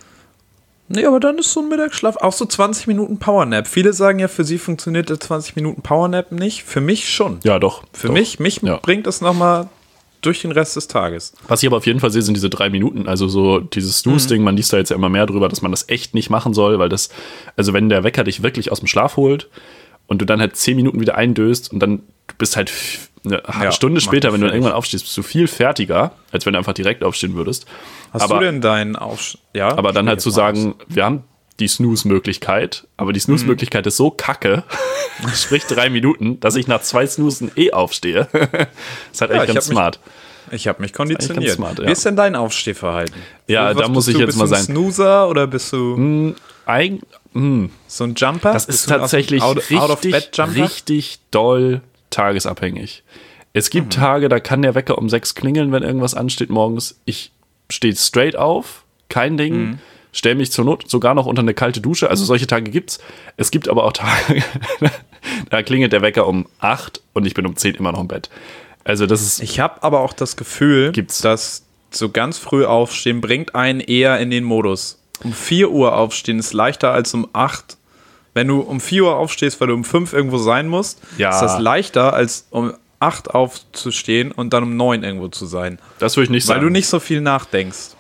Nee, aber dann ist so ein Mittagsschlaf auch so zwanzig Minuten Powernap. Viele sagen ja, für sie funktioniert der zwanzig Minuten Powernap nicht. Für mich schon. Ja, doch. Für doch. mich, mich ja. bringt es nochmal durch den Rest des Tages. Was ich aber auf jeden Fall sehe, sind diese drei Minuten. Also so dieses Snooze-Ding, mhm. man liest da jetzt ja immer mehr drüber, dass man das echt nicht machen soll, weil das, also wenn der Wecker dich wirklich aus dem Schlaf holt und du dann halt zehn Minuten wieder eindöst und dann du bist halt eine ja, Stunde später, wenn du dann irgendwann aufstehst, bist du viel fertiger, als wenn du einfach direkt aufstehen würdest. Hast aber, du denn deinen Aufstehen? Ja. Aber dann halt zu sagen, wir haben die Snooze-Möglichkeit, aber die Snooze-Möglichkeit mhm. ist so kacke, sprich drei Minuten, dass ich nach zwei Snoozen eh aufstehe. Das ist halt ja, echt ganz smart. Mich, ich habe mich konditioniert. Smart, ja. Wie ist denn dein Aufstehverhalten? Ja, Was da muss ich du? jetzt bist mal du ein sagen. Snoozer oder bist du mm, ein, mm, so ein Jumper? Das bist ist tatsächlich out, richtig, out of bed Jumper? richtig doll tagesabhängig. Es gibt mhm. Tage, da kann der Wecker um sechs klingeln, wenn irgendwas ansteht morgens. Ich stehe straight auf, kein Ding. Mhm. Stell mich zur Not sogar noch unter eine kalte Dusche. Also solche Tage gibt's. Es gibt aber auch Tage, da klingelt der Wecker um acht und ich bin um zehn immer noch im Bett. Also das ist. Ich habe aber auch das Gefühl, gibt's. dass so ganz früh aufstehen bringt einen eher in den Modus. Um vier Uhr aufstehen ist leichter als um acht. Wenn du um vier Uhr aufstehst, weil du um fünf irgendwo sein musst, ja. ist das leichter als um acht aufzustehen und dann um neun irgendwo zu sein. Das würde ich nicht sagen. Weil du nicht so viel nachdenkst.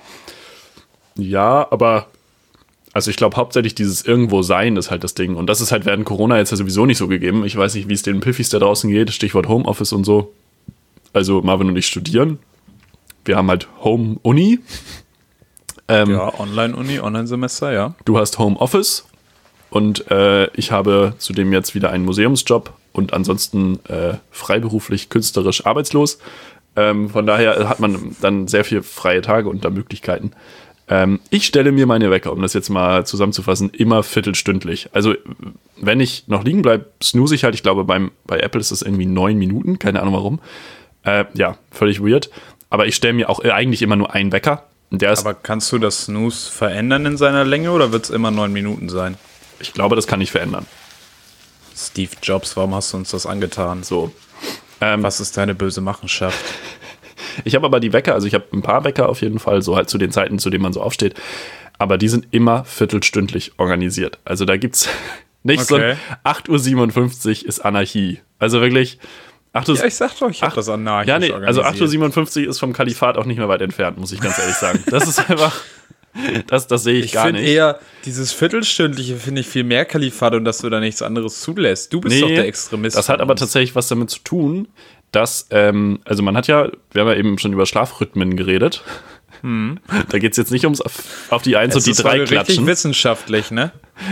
Ja, aber also ich glaube hauptsächlich dieses Irgendwo-Sein ist halt das Ding. Und das ist halt während Corona jetzt ja sowieso nicht so gegeben. Ich weiß nicht, wie es den Piffis da draußen geht. Stichwort Homeoffice und so. Also Marvin und ich studieren. Wir haben halt Home-Uni. Ähm, ja, Online-Uni, Online-Semester, ja. Du hast Homeoffice. Und äh, ich habe zudem jetzt wieder einen Museumsjob und ansonsten äh, freiberuflich, künstlerisch arbeitslos. Ähm, von daher hat man dann sehr viel freie Tage und da Möglichkeiten. Ähm, ich stelle mir meine Wecker, um das jetzt mal zusammenzufassen, immer viertelstündlich. Also wenn ich noch liegen bleibe, snooze ich halt. Ich glaube, beim, bei Apple ist das irgendwie neun Minuten. Keine Ahnung warum. Äh, ja, völlig weird. Aber ich stelle mir auch eigentlich immer nur einen Wecker. Der ist, aber kannst du das Snooze verändern in seiner Länge oder wird es immer neun Minuten sein? Ich glaube, das kann ich verändern. Steve Jobs, warum hast du uns das angetan? So. Ähm, Was ist deine böse Machenschaft? Ich habe aber die Wecker, also ich habe ein paar Wecker auf jeden Fall, so halt zu den Zeiten, zu denen man so aufsteht. Aber die sind immer viertelstündlich organisiert. Also da gibt es nicht okay. so ein acht Uhr siebenundfünfzig ist Anarchie. Also wirklich. acht Uhr, ja, ich sag doch, ich habe das anarchisch ja, nee, organisiert. Also acht Uhr siebenundfünfzig ist vom Kalifat auch nicht mehr weit entfernt, muss ich ganz ehrlich sagen. Das ist einfach. Das, das sehe ich, ich gar nicht. Ich finde eher, dieses Viertelstündliche finde ich viel mehr Kalifat und dass du da nichts anderes zulässt. Du bist nee, doch der Extremist. Das hat aber tatsächlich was damit zu tun, dass, ähm, also man hat ja, wir haben ja eben schon über Schlafrhythmen geredet. Hm. Da geht es jetzt nicht ums auf, auf die eins und die drei klatschen. Richtig wissenschaftlich, ne?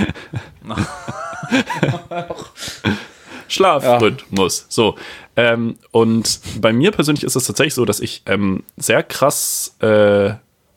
Schlafrhythmus. Ja. So. Ähm, und bei mir persönlich ist es tatsächlich so, dass ich ähm, sehr krass äh,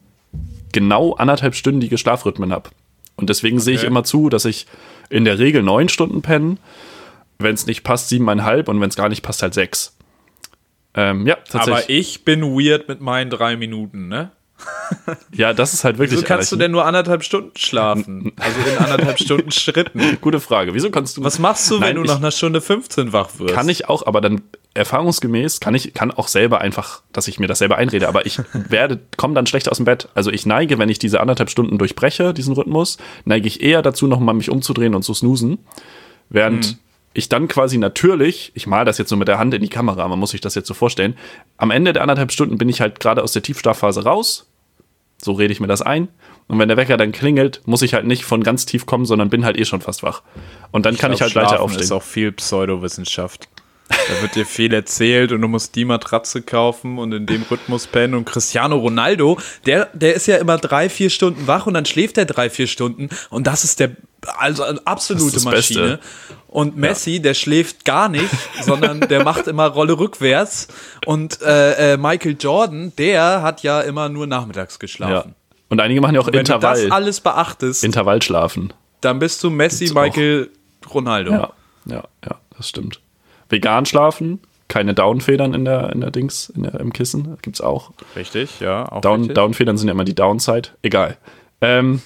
genau anderthalbstündige Schlafrhythmen habe. Und deswegen okay. sehe ich immer zu, dass ich in der Regel neun Stunden penne. Wenn es nicht passt, siebeneinhalb und wenn es gar nicht passt, halt sechs. Ähm, ja, tatsächlich. Aber ich bin weird mit meinen drei Minuten, ne? Ja, das ist halt wirklich. Wieso kannst du denn nur anderthalb Stunden schlafen? Also in anderthalb Stunden Schritten. Gute Frage. Wieso kannst du. Was machst du, Nein, wenn du nach einer Stunde fünfzehn wach wirst? Kann ich auch, aber dann erfahrungsgemäß kann ich kann auch selber einfach, dass ich mir das selber einrede. Aber ich werde, komme dann schlecht aus dem Bett. Also ich neige, wenn ich diese anderthalb Stunden durchbreche, diesen Rhythmus, neige ich eher dazu, nochmal mich umzudrehen und zu snoosen. Während hm. ich dann quasi natürlich, ich male das jetzt so mit der Hand in die Kamera, man muss sich das jetzt so vorstellen, am Ende der anderthalb Stunden bin ich halt gerade aus der Tiefschlafphase raus. So rede ich mir das ein. Und wenn der Wecker dann klingelt, muss ich halt nicht von ganz tief kommen, sondern bin halt eh schon fast wach. Und dann ich kann glaub, ich halt Schlafen weiter aufstehen. Das ist auch viel Pseudowissenschaft. Da wird dir viel erzählt und du musst die Matratze kaufen und in dem Rhythmus pennen. Und Cristiano Ronaldo, der, der ist ja immer drei, vier Stunden wach und dann schläft er drei, vier Stunden. Und das ist der, also eine absolute Maschine. Beste. Und Messi, ja. der schläft gar nicht, sondern der macht immer Rolle rückwärts. Und äh, äh, Michael Jordan, der hat ja immer nur nachmittags geschlafen. Ja. Und einige machen ja auch und Intervall. Wenn du das alles beachtest, Intervallschlafen. Dann bist du Messi, Gibt's Michael, auch. Ronaldo. Ja, ja, ja, das stimmt. Vegan schlafen, keine Downfedern in der, in der Dings, in der, im Kissen, gibt's auch. Richtig, ja. Auch Down, richtig. Downfedern sind ja immer die Downside. Egal. Ähm,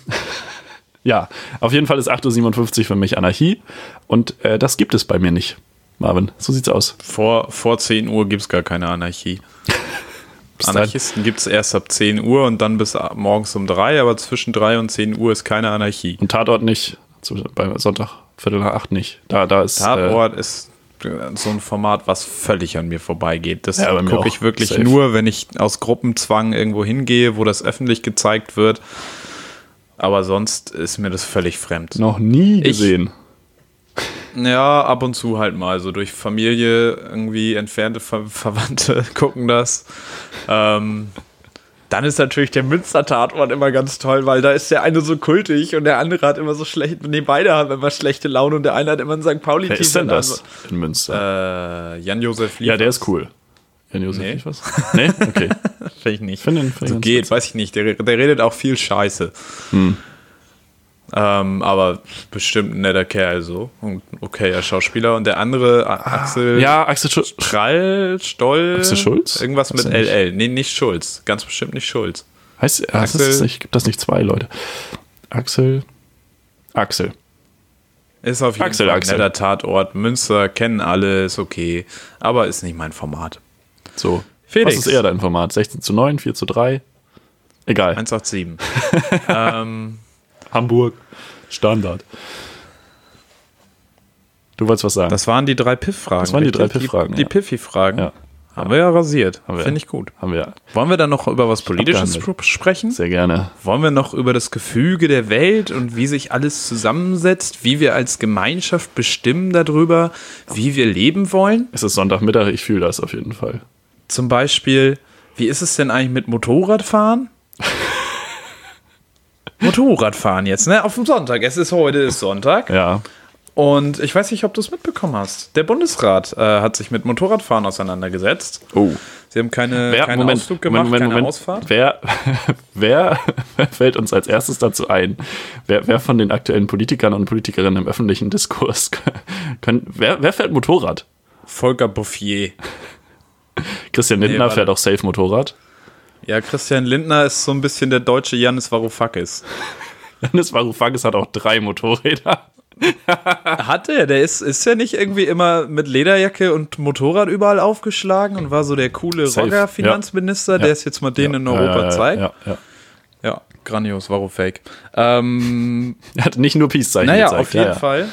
ja, auf jeden Fall ist acht Uhr siebenundfünfzig für mich Anarchie und äh, das gibt es bei mir nicht. Marvin, so sieht's aus. Vor, vor zehn Uhr gibt's gar keine Anarchie. Anarchisten gibt es erst ab zehn Uhr und dann bis morgens um drei, aber zwischen drei und zehn Uhr ist keine Anarchie. Und Tatort nicht, bei Sonntag, Viertel nach acht nicht. Da, da ist, Tatort äh, ist so ein Format, was völlig an mir vorbeigeht. Das ja, gucke ich wirklich safe. Nur, wenn ich aus Gruppenzwang irgendwo hingehe, wo das öffentlich gezeigt wird. Aber sonst ist mir das völlig fremd. Noch nie gesehen. Ich, ja, ab und zu halt mal. So durch Familie, irgendwie entfernte Ver- Verwandte gucken das. Ähm, Dann ist natürlich der Münster-Tatort immer ganz toll, weil da ist der eine so kultig und der andere hat immer so schlecht, nee, beide haben immer schlechte Laune und der eine hat immer ein Sankt Pauli-Team. Wer ist denn das in Münster? Äh, Jan-Josef Liefers. Ja, der ist cool. Jan-Josef Nee. Liefers? Nee? Okay. Finde ich nicht. Find den- find so den geht, ganz weiß ich nicht. Der, der redet auch viel Scheiße. Hm. Ähm, aber bestimmt ein netter Kerl so. Und okayer Schauspieler. Und der andere, A- Axel Ja, Axel Schulz. Strall, Stoll. Axel Schulz? Irgendwas mit Ist er L nicht? L. Nee, nicht Schulz. Ganz bestimmt nicht Schulz. Heißt, heißt Axel- das nicht, gibt das nicht zwei Leute? Axel. Axel. Ist auf jeden Axel, Fall ein Axel. netter Tatort. Münster kennen alle, ist okay. Aber ist nicht mein Format. So. Felix. Was ist eher dein Format? sechzehn zu neun, vier zu drei? Egal. eins acht sieben. ähm, Hamburg. Standard. Du wolltest was sagen? das waren die drei Piff-Fragen. Das waren die drei richtig? Piff-Fragen, Die, die ja. Piffy-Fragen. Ja. Haben wir ja rasiert. Haben wir. Finde ich gut. Haben wir Wollen wir dann noch über was Politisches abgehandelt. sp- sprechen? sehr gerne. Wollen wir noch über das Gefüge der Welt und wie sich alles zusammensetzt, wie wir als Gemeinschaft bestimmen darüber, wie wir leben wollen? Es ist Sonntagmittag, ich fühle das auf jeden Fall. Zum Beispiel, wie ist es denn eigentlich mit Motorradfahren? Motorradfahren jetzt, ne? Auf dem Sonntag. Es ist heute ist Sonntag. Ja. Und ich weiß nicht, ob du es mitbekommen hast. Der Bundesrat äh, hat sich mit Motorradfahren auseinandergesetzt. Oh. Sie haben keine, Wer, keinen Moment, Ausflug gemacht, Moment, Moment, keine Moment. Ausfahrt. Wer, wer, wer fällt uns als erstes dazu ein? Wer, wer von den aktuellen Politikern und Politikerinnen im öffentlichen Diskurs können, wer, wer fährt Motorrad? Volker Bouffier. Christian Lindner warte. fährt auch safe Motorrad. Ja, Christian Lindner ist so ein bisschen der deutsche Janis Varoufakis. Janis Varoufakis hat auch drei Motorräder. Hat er? Der ist, ist ja nicht irgendwie immer mit Lederjacke und Motorrad überall aufgeschlagen und war so der coole Safe, Rocker-Finanzminister, ja. der es jetzt mal denen in Europa ja, zeigt. Ja, ja. Ja, grandios, Varoufake. Ähm, Er hat nicht nur Peace-Zeichen naja, gezeigt. auf jeden ja, ja. Fall.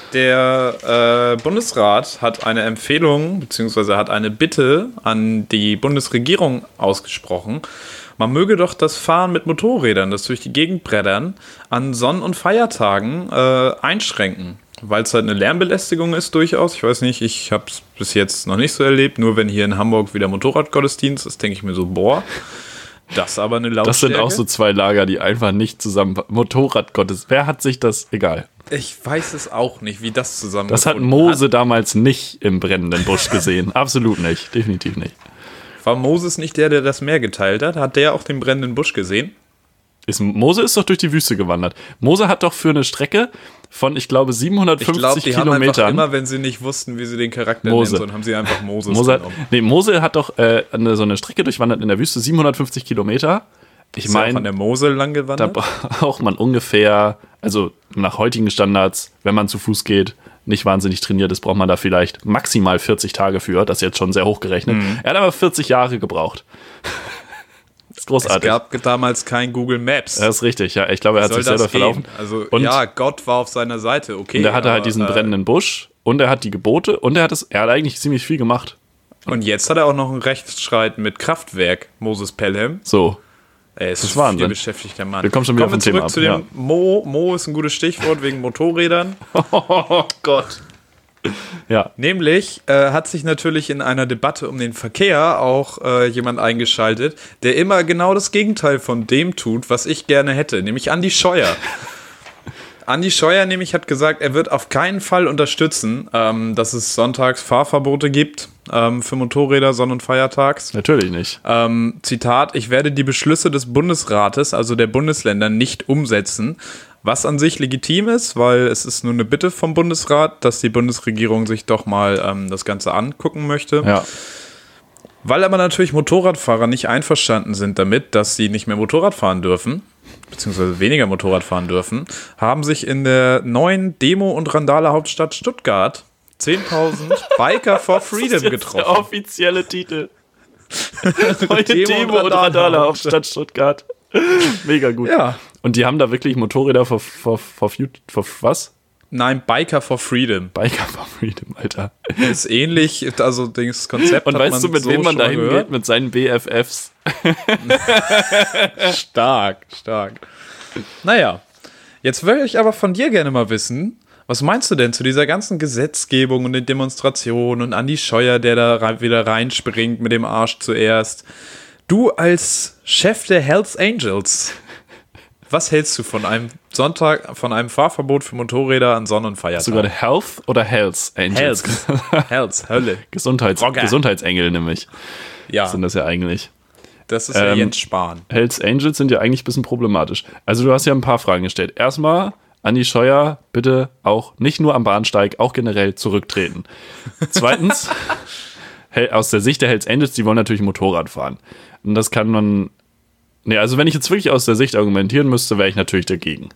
Der äh, Bundesrat hat eine Empfehlung beziehungsweise hat eine Bitte an die Bundesregierung ausgesprochen. Man möge doch das Fahren mit Motorrädern, das durch die Gegend brettern, an Sonn- und Feiertagen äh, einschränken. Weil es halt eine Lärmbelästigung ist durchaus. Ich weiß nicht, ich habe es bis jetzt noch nicht so erlebt. Nur wenn hier in Hamburg wieder Motorradgottesdienst ist, denke ich mir so, boah, das ist aber eine Lautstärke. Das sind auch so zwei Lager, die einfach nicht zusammen. Motorradgottes. Wer hat sich das? Egal. Ich weiß es auch nicht, wie das zusammen Das hat Mose damals nicht im brennenden Busch gesehen. Absolut nicht. Definitiv nicht. War Moses nicht der, der das Meer geteilt hat? Hat der auch den brennenden Busch gesehen? Ist, Mose ist doch durch die Wüste gewandert. Mose hat doch für eine Strecke von, ich glaube, Ich siebenhundertfünfzig glaube, die haben einfach Kilometern. immer, wenn sie nicht wussten, wie sie den Charakter Mose. nennen sollen, haben sie einfach Moses Mose hat, genommen. nee, Mose hat doch äh, eine, so eine Strecke durchwandert in der Wüste, siebenhundertfünfzig Kilometer. Ich Ist er auch an meine, der Mosel lang da gewandert? braucht man ungefähr, also nach heutigen Standards, wenn man zu Fuß geht, nicht wahnsinnig trainiert ist, braucht man da vielleicht maximal vierzig Tage für. Das ist jetzt schon sehr hoch gerechnet. Mhm. Er hat aber vierzig Jahre gebraucht. Das ist Es großartig. gab damals kein Google Maps. Das ist richtig, ja. Ich glaube, er hat Soll sich selber das gehen? verlaufen. Also, Und- ja, Gott war auf seiner Seite, okay. Und er hatte halt aber, diesen äh, brennenden Busch und er hat die Gebote und er hat es, er hat eigentlich ziemlich viel gemacht. Und jetzt hat er auch noch einen Rechtsstreit mit Kraftwerk, Moses Pelham. So. Er ist, Das ist Wahnsinn. viel beschäftigter Mann. Wir kommen schon wieder Kommen vom wir Thema zurück ab, zu dem Mo. Mo ist ein gutes Stichwort wegen Motorrädern. Oh Gott. Ja. Nämlich äh, hat sich natürlich in einer Debatte um den Verkehr auch äh, jemand eingeschaltet, der immer genau das Gegenteil von dem tut, was ich gerne hätte, nämlich Andi Scheuer. Andi Scheuer nämlich hat gesagt, er wird auf keinen Fall unterstützen, ähm, dass es sonntags Fahrverbote gibt ähm, für Motorräder sonn- und feiertags. Natürlich nicht. Ähm, Zitat, ich werde die Beschlüsse des Bundesrates, also der Bundesländer, nicht umsetzen. Was an sich legitim ist, weil es ist nur eine Bitte vom Bundesrat, dass die Bundesregierung sich doch mal ähm, das Ganze angucken möchte. Ja. Weil aber natürlich Motorradfahrer nicht einverstanden sind damit, dass sie nicht mehr Motorrad fahren dürfen, beziehungsweise weniger Motorrad fahren dürfen, haben sich in der neuen Demo- und Randale-Hauptstadt Stuttgart zehntausend Biker for Freedom Das ist jetzt getroffen. der offizielle Titel. Neue Demo- Demo und und Radale Hauptstadt Stuttgart. Mega gut. Ja. Und die haben da wirklich Motorräder for, for, for, for, for was? Nein, Biker for Freedom. Biker for Freedom, Alter. Ist ähnlich, also das Konzept Und hat weißt man du, mit so wem man schon da mal hingeht? gehört? Mit seinen B F Fs. Stark, stark. Naja, jetzt würde ich aber von dir gerne mal wissen, was meinst du denn zu dieser ganzen Gesetzgebung und den Demonstrationen und Andi Scheuer, der da rein, wieder reinspringt mit dem Arsch zuerst? Du als Chef der Hells Angels, was hältst du von einem Sonntag, von einem Fahrverbot für Motorräder an Sonn- und Feiertagen? Sogar Health oder Hells Angels? Hells, Hells, Hölle. Gesundheits- Gesundheitsengel nämlich. Ja. Sind das ja eigentlich. Das ist ja ähm, Jens Spahn. Hells Angels sind ja eigentlich ein bisschen problematisch. Also du hast ja ein paar Fragen gestellt. Erstmal, Andi Scheuer, bitte auch nicht nur am Bahnsteig, auch generell zurücktreten. Zweitens, aus der Sicht der Hells Angels, die wollen natürlich Motorrad fahren. Und das kann man... Nee, also wenn ich jetzt wirklich aus der Sicht argumentieren müsste, wäre ich natürlich dagegen.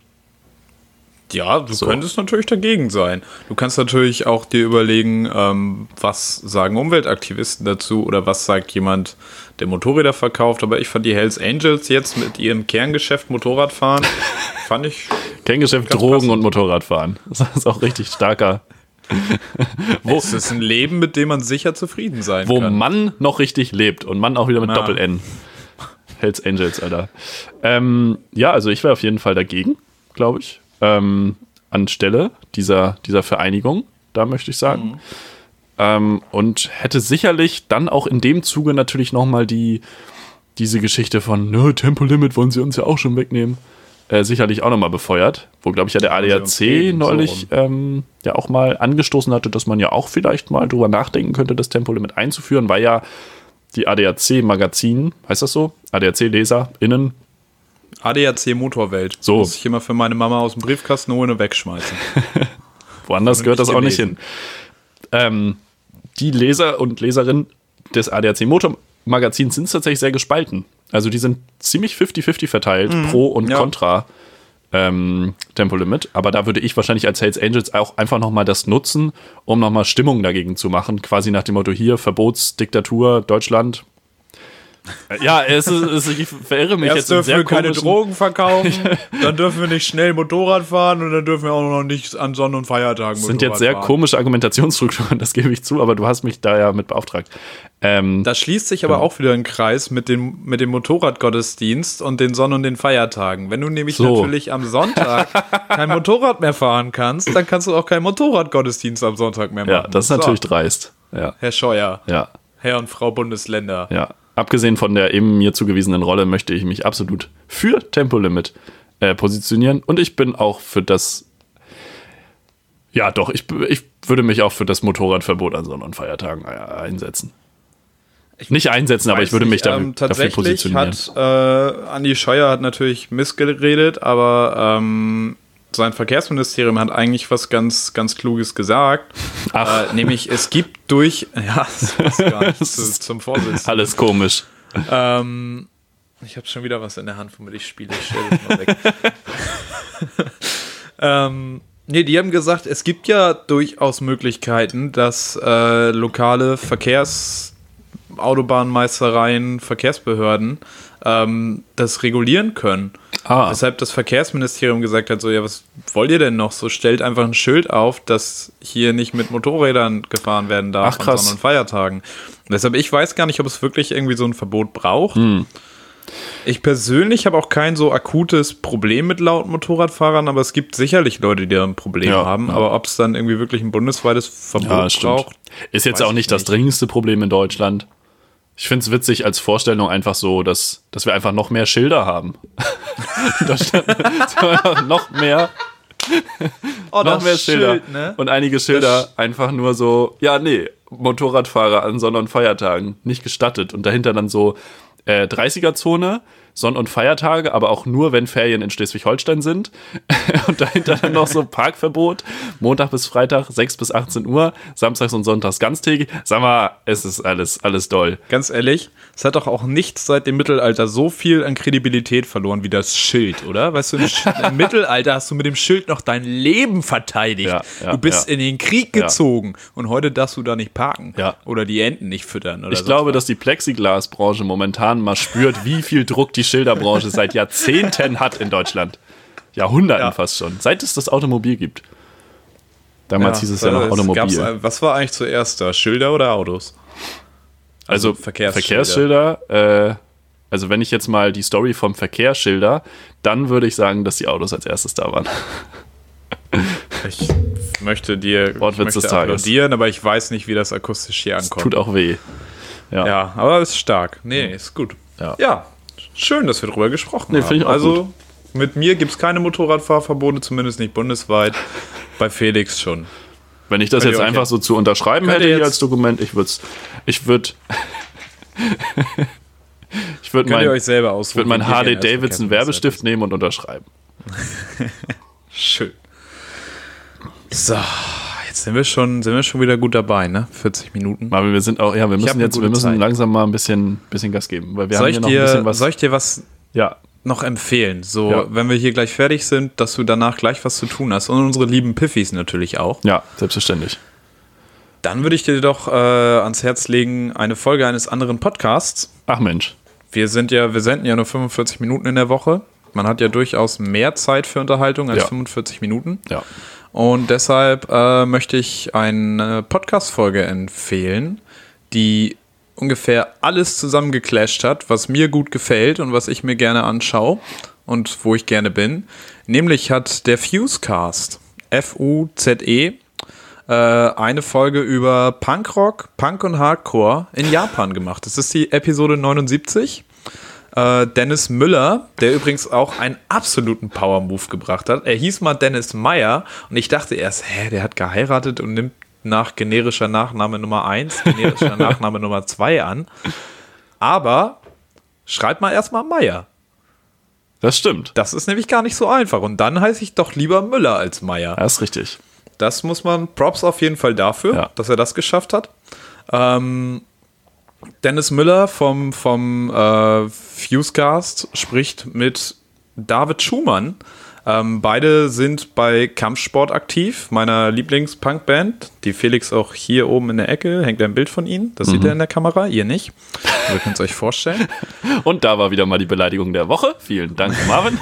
Ja, du So. könntest natürlich dagegen sein. Du kannst natürlich auch dir überlegen, ähm, was sagen Umweltaktivisten dazu oder was sagt jemand, der Motorräder verkauft. Aber ich fand die Hells Angels jetzt mit ihrem Kerngeschäft Motorradfahren, fand ich... Kerngeschäft, Ganz Drogen passend. und Motorradfahren. Das ist auch richtig starker. Wo, Es ist ein Leben, mit dem man sicher zufrieden sein wo kann. Mann noch richtig lebt und Mann auch wieder mit Ja. Doppel-N. Hells Angels, Alter. Ähm, ja, also ich wäre auf jeden Fall dagegen, glaube ich. Ähm, anstelle dieser, dieser Vereinigung, da möchte ich sagen. Mhm. Ähm, und hätte sicherlich dann auch in dem Zuge natürlich nochmal die, diese Geschichte von, ne, Tempolimit wollen sie uns ja auch schon wegnehmen, äh, sicherlich auch nochmal befeuert. Wo, glaube ich, ja der A D A C neulich ähm, ja auch mal angestoßen hatte, dass man ja auch vielleicht mal drüber nachdenken könnte, das Tempolimit einzuführen, weil ja die A D A C-Magazin, heißt das so? A D A C-LeserInnen. A D A C Motorwelt. So. Muss ich immer für meine Mama aus dem Briefkasten holen und wegschmeißen. Woanders Noch gehört nicht das auch nicht gelesen. hin. Ähm, die Leser und Leserinnen des A D A C-Motormagazins sind tatsächlich sehr gespalten. Also die sind ziemlich fünfzig fünfzig verteilt, pro und ja. contra ähm, Tempolimit. Aber da würde ich wahrscheinlich als Hells Angels auch einfach nochmal das nutzen, um nochmal Stimmung dagegen zu machen. Quasi nach dem Motto hier, Verbotsdiktatur, Deutschland. Ja, es ist, es ist, ich verirre mich Erst jetzt in dürfen sehr wir keine komischen- Drogen verkaufen, dann dürfen wir nicht schnell Motorrad fahren und dann dürfen wir auch noch nicht an Sonn- und Feiertagen Das sind jetzt sehr fahren. komische Argumentationsstrukturen, das gebe ich zu, aber du hast mich da ja mit beauftragt. Ähm, Da schließt sich aber auch wieder ein Kreis mit dem, mit dem Motorradgottesdienst und den Sonn- und den Feiertagen. Wenn du nämlich So. natürlich am Sonntag kein Motorrad mehr fahren kannst, dann kannst du auch keinen Motorradgottesdienst am Sonntag mehr machen. ja, das ist So, natürlich dreist. Ja, Herr Scheuer, ja, Herr und Frau Bundesländer. ja. Abgesehen von der eben mir zugewiesenen Rolle möchte ich mich absolut für Tempolimit äh, positionieren und ich bin auch für das. Ja, doch, ich, ich würde mich auch für das Motorradverbot an Sonn- und Feiertagen äh, einsetzen. Nicht einsetzen, aber ich würde mich da, ähm, dafür tatsächlich positionieren. hat äh, Andi Scheuer hat natürlich missgeredet, aber ähm, sein Verkehrsministerium hat eigentlich was ganz, ganz Kluges gesagt. Ach. Äh, nämlich, es gibt durch. Ja, das passt gar nicht zu, zum Vorsitz. Alles komisch. Ähm, ich habe schon wieder was in der Hand, womit ich spiele. Ich stelle das mal weg. ähm, nee, die haben gesagt, es gibt ja durchaus Möglichkeiten, dass äh, lokale Verkehrsautobahn-Meistereien, Verkehrsbehörden ähm, das regulieren können. Ah. Weshalb das Verkehrsministerium gesagt hat, so, ja, was wollt ihr denn noch? So, stellt einfach ein Schild auf, dass hier nicht mit Motorrädern gefahren werden darf Ach, krass. an Sonn- und Feiertagen. Und deshalb, ich weiß gar nicht, ob es wirklich irgendwie so ein Verbot braucht. Hm. Ich persönlich habe auch kein so akutes Problem mit lauten Motorradfahrern, aber es gibt sicherlich Leute, die da ein Problem Ja, haben. ja. Aber ob es dann irgendwie wirklich ein bundesweites Verbot Ja, stimmt. braucht, Ist jetzt weiß auch ich nicht das nicht. dringendste Problem in Deutschland. Ich finde es witzig als Vorstellung einfach so, dass, dass wir einfach noch mehr Schilder haben. In Deutschland noch mehr, oh, noch mehr Schilder. Schild, ne? Und einige Schilder einfach nur so, ja, nee, Motorradfahrer an Sonn- und Feiertagen nicht gestattet. Und dahinter dann so äh, dreißiger-Zone, Sonn- und Feiertage, aber auch nur, wenn Ferien in Schleswig-Holstein sind. Und dahinter dann noch so Parkverbot, Montag bis Freitag, sechs bis achtzehn Uhr, samstags und sonntags ganztägig. Sag mal, es ist alles, alles doll. Ganz ehrlich, es hat doch auch nichts seit dem Mittelalter so viel an Kredibilität verloren wie das Schild, oder? Weißt du, im, Sch- im Mittelalter hast du mit dem Schild noch dein Leben verteidigt. Ja, ja, du bist ja. in den Krieg Ja. gezogen und heute darfst du da nicht parken Ja. oder die Enten nicht füttern. Oder Ich sonst glaube, was. dass die Plexiglasbranche momentan mal spürt, wie viel Druck die Schilderbranche seit Jahrzehnten hat in Deutschland. Jahrhunderten Ja. fast schon. Seit es das Automobil gibt. Damals hieß es ja noch es Automobil. gab's, was war eigentlich zuerst da? Schilder oder Autos? Also, Verkehrsschilder. Verkehrsschilder, äh, also wenn ich jetzt mal die Story vom Verkehr schilder, dann würde ich sagen, dass die Autos als erstes da waren. Ich möchte dir ich Wortwitz möchte des Tages. applaudieren, aber ich weiß nicht, wie das akustisch hier ankommt. Tut auch weh. Ja. Ja, aber ist stark. Nee, ist gut. Ja, ja, schön, dass wir drüber gesprochen nee, haben. Ich auch also gut. Mit mir gibt es keine Motorradfahrverbote, zumindest nicht bundesweit. Bei Felix schon. Wenn ich das könnt jetzt einfach jetzt, so zu unterschreiben hätte hier als Dokument, ich würde ich würde ich würde mein, würd mein Harley Davidson Werbestift nehmen und unterschreiben. Schön. So, jetzt sind wir schon, sind wir schon wieder gut dabei, ne? vierzig Minuten. Aber wir sind auch, ja, wir müssen jetzt, wir müssen Zeit. langsam mal ein bisschen, bisschen Gas geben, weil wir soll haben hier noch dir, ein bisschen was. Soll ich dir was ja. noch empfehlen? So, ja. wenn wir hier gleich fertig sind, dass du danach gleich was zu tun hast. Und unsere lieben Piffis natürlich auch. Ja, selbstverständlich. Dann würde ich dir doch äh, ans Herz legen, eine Folge eines anderen Podcasts. Ach Mensch. Wir sind ja, wir senden ja nur fünfundvierzig Minuten in der Woche. Man hat ja durchaus mehr Zeit für Unterhaltung als ja. fünfundvierzig Minuten. Ja. Und deshalb äh, möchte ich eine Podcast-Folge empfehlen, die ungefähr alles zusammengeclasht hat, was mir gut gefällt und was ich mir gerne anschaue und wo ich gerne bin. Nämlich hat der Fusecast, F U Z E, äh, eine Folge über Punkrock, Punk und Hardcore in Japan gemacht. Das ist die Episode neunundsiebzig. Äh, Dennis Müller, der übrigens auch einen absoluten Power-Move gebracht hat. Er hieß mal Dennis Meyer und ich dachte erst, hä, der hat geheiratet und nimmt nach generischer Nachname Nummer eins, generischer Nachname Nummer zwei an. Aber schreibt mal erstmal Meyer. Das stimmt. Das ist nämlich gar nicht so einfach. Und dann heiße ich doch lieber Müller als Meyer. Das ist richtig. Das muss man, Props auf jeden Fall dafür, ja. dass er das geschafft hat. Ähm, Dennis Müller vom, vom äh, Fusecast spricht mit David Schumann. Ähm, beide sind bei Kampfsport aktiv, meiner Lieblings-Punk-Band, die Felix auch hier oben in der Ecke, hängt ein Bild von ihnen, das mhm. sieht er in der Kamera, ihr nicht. Ihr könnt es euch vorstellen. Und da war wieder mal die Beleidigung der Woche. Vielen Dank, Marvin.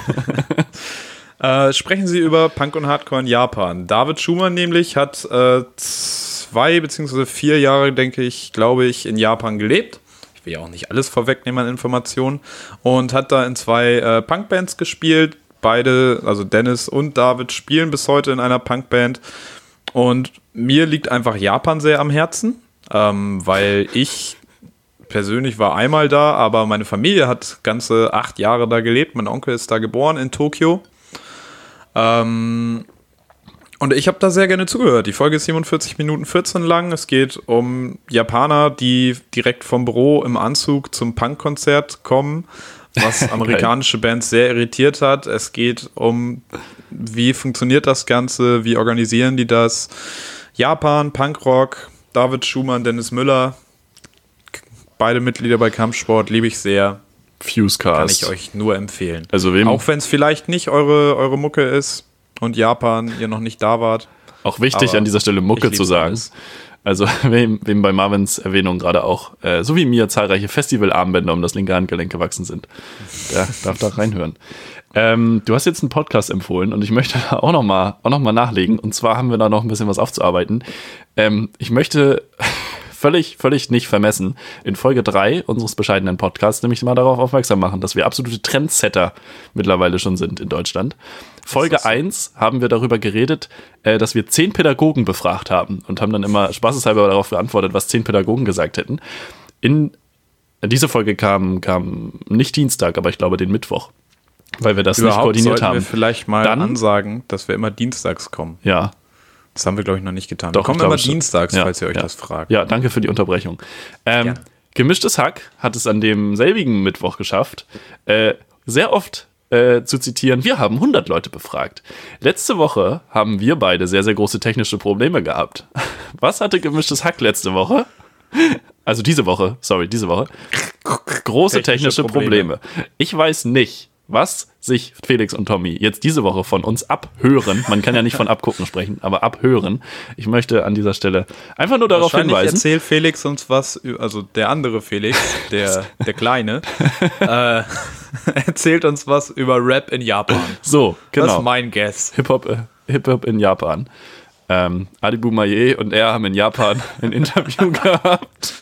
äh, sprechen Sie über Punk und Hardcore in Japan. David Schumann nämlich hat äh, zwei beziehungsweise vier Jahre, denke ich, glaube ich, in Japan gelebt. Ich will ja auch nicht alles vorwegnehmen an Informationen. Und hat da in zwei äh, Punkbands gespielt. Beide, also Dennis und David, spielen bis heute in einer Punkband. Und mir liegt einfach Japan sehr am Herzen, ähm, weil ich persönlich war einmal da, aber meine Familie hat ganze acht Jahre da gelebt. Mein Onkel ist da geboren in Tokio. Ähm, und ich habe da sehr gerne zugehört. Die Folge ist siebenundvierzig Minuten vierzehn lang. Es geht um Japaner, die direkt vom Büro im Anzug zum Punkkonzert kommen, was amerikanische Bands sehr irritiert hat. Es geht um, wie funktioniert das Ganze, wie organisieren die das. Japan, Punkrock, David Schumann, Dennis Müller, beide Mitglieder bei Kampfsport, liebe ich sehr. Fusecast. Kann ich euch nur empfehlen. Also wem, auch wenn es vielleicht nicht eure, eure Mucke ist und Japan, ihr noch nicht da wart. Auch wichtig an dieser Stelle Mucke zu sagen. Alles. Also wem, wem bei Marvins Erwähnung gerade auch, äh, so wie mir, zahlreiche Festivalarmbänder um das linke Handgelenk gewachsen sind. Der darf da reinhören. Ähm, du hast jetzt einen Podcast empfohlen und ich möchte da auch nochmal auch noch mal nachlegen. Und zwar haben wir da noch ein bisschen was aufzuarbeiten. Ähm, ich möchte völlig, völlig nicht vermessen in Folge drei unseres bescheidenen Podcasts nämlich mal darauf aufmerksam machen, dass wir absolute Trendsetter mittlerweile schon sind in Deutschland. Folge eins haben wir darüber geredet, äh, dass wir zehn Pädagogen befragt haben und haben dann immer spaßeshalber darauf geantwortet, was zehn Pädagogen gesagt hätten. In diese Folge kam, kam nicht Dienstag, aber ich glaube den Mittwoch, weil wir das Überhaupt nicht koordiniert haben. Wir vielleicht mal dann ansagen, dass wir immer dienstags kommen. Ja. Das haben wir, glaube ich, noch nicht getan. Doch, wir kommen immer dienstags, ja, falls ihr euch ja. das fragt. Ja, danke für die Unterbrechung. Ähm, Gemischtes Hack hat es an demselbigen Mittwoch geschafft, äh, sehr oft äh, zu zitieren, wir haben hundert Leute befragt. Letzte Woche haben wir beide sehr, sehr große technische Probleme gehabt. Was hatte Gemischtes Hack letzte Woche? Also diese Woche, sorry, diese Woche. Große technische, technische Probleme. Probleme. Ich weiß nicht, was sich Felix und Tommy jetzt diese Woche von uns abhören. Man kann ja nicht von abgucken sprechen, aber abhören. Ich möchte an dieser Stelle einfach nur darauf hinweisen. Erzählt Felix uns was, also der andere Felix, der, der Kleine, äh, erzählt uns was über Rap in Japan. So, genau. Das ist mein Guess. Hip-Hop, äh, Hip-Hop in Japan. Ähm, Adibu Maye und er haben in Japan ein Interview gehabt.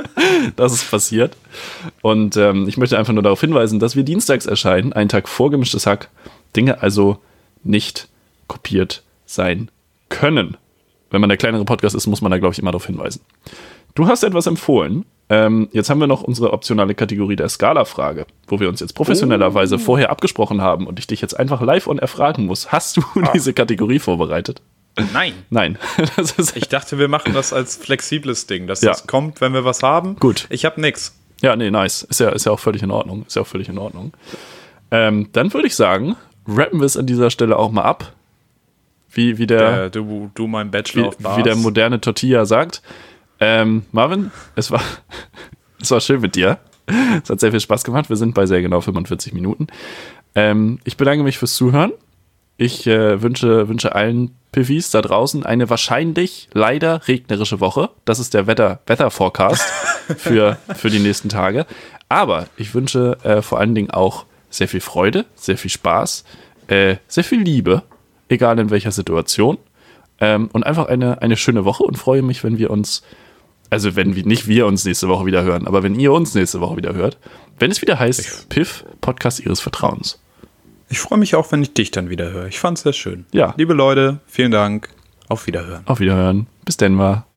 Das ist passiert. Und ähm, ich möchte einfach nur darauf hinweisen, dass wir dienstags erscheinen, einen Tag vor Gemischtes Hack, Dinge also nicht kopiert sein können. Wenn man der kleinere Podcast ist, muss man da, glaube ich, immer darauf hinweisen. Du hast etwas empfohlen, Ähm, jetzt haben wir noch unsere optionale Kategorie der Skala-Frage, wo wir uns jetzt professionellerweise oh. vorher abgesprochen haben und ich dich jetzt einfach live on air fragen muss. Hast du ah. diese Kategorie vorbereitet? Nein. Nein. Das ist ich dachte, wir machen das als flexibles Ding, dass ja. das kommt, wenn wir was haben. Gut. Ich habe nix. Ja, nee, nice. Ist ja, ist ja auch völlig in Ordnung. Ist ja auch völlig in Ordnung. Ähm, dann würde ich sagen, rappen wir es an dieser Stelle auch mal ab. Wie, wie der, der du, du mein Bachelor wie, of Bars. Wie der moderne Tortilla sagt. Ähm, Marvin, es war, es war schön mit dir. Es hat sehr viel Spaß gemacht. Wir sind bei sehr genau fünfundvierzig Minuten. Ähm, ich bedanke mich fürs Zuhören. Ich äh, wünsche, wünsche allen Piffis da draußen eine wahrscheinlich leider regnerische Woche. Das ist der Wetter, Wetter-Forecast für, für die nächsten Tage. Aber ich wünsche äh, vor allen Dingen auch sehr viel Freude, sehr viel Spaß, äh, sehr viel Liebe, egal in welcher Situation. Ähm, und einfach eine, eine schöne Woche und freue mich, wenn wir uns, also wenn wir, nicht wir uns nächste Woche wieder hören, aber wenn ihr uns nächste Woche wieder hört, wenn es wieder heißt, ich, Piff, Podcast Ihres Vertrauens. Ich freue mich auch, wenn ich dich dann wieder höre. Ich fand es sehr schön. Ja. Liebe Leute, vielen Dank. Auf Wiederhören. Auf Wiederhören. Bis denn mal.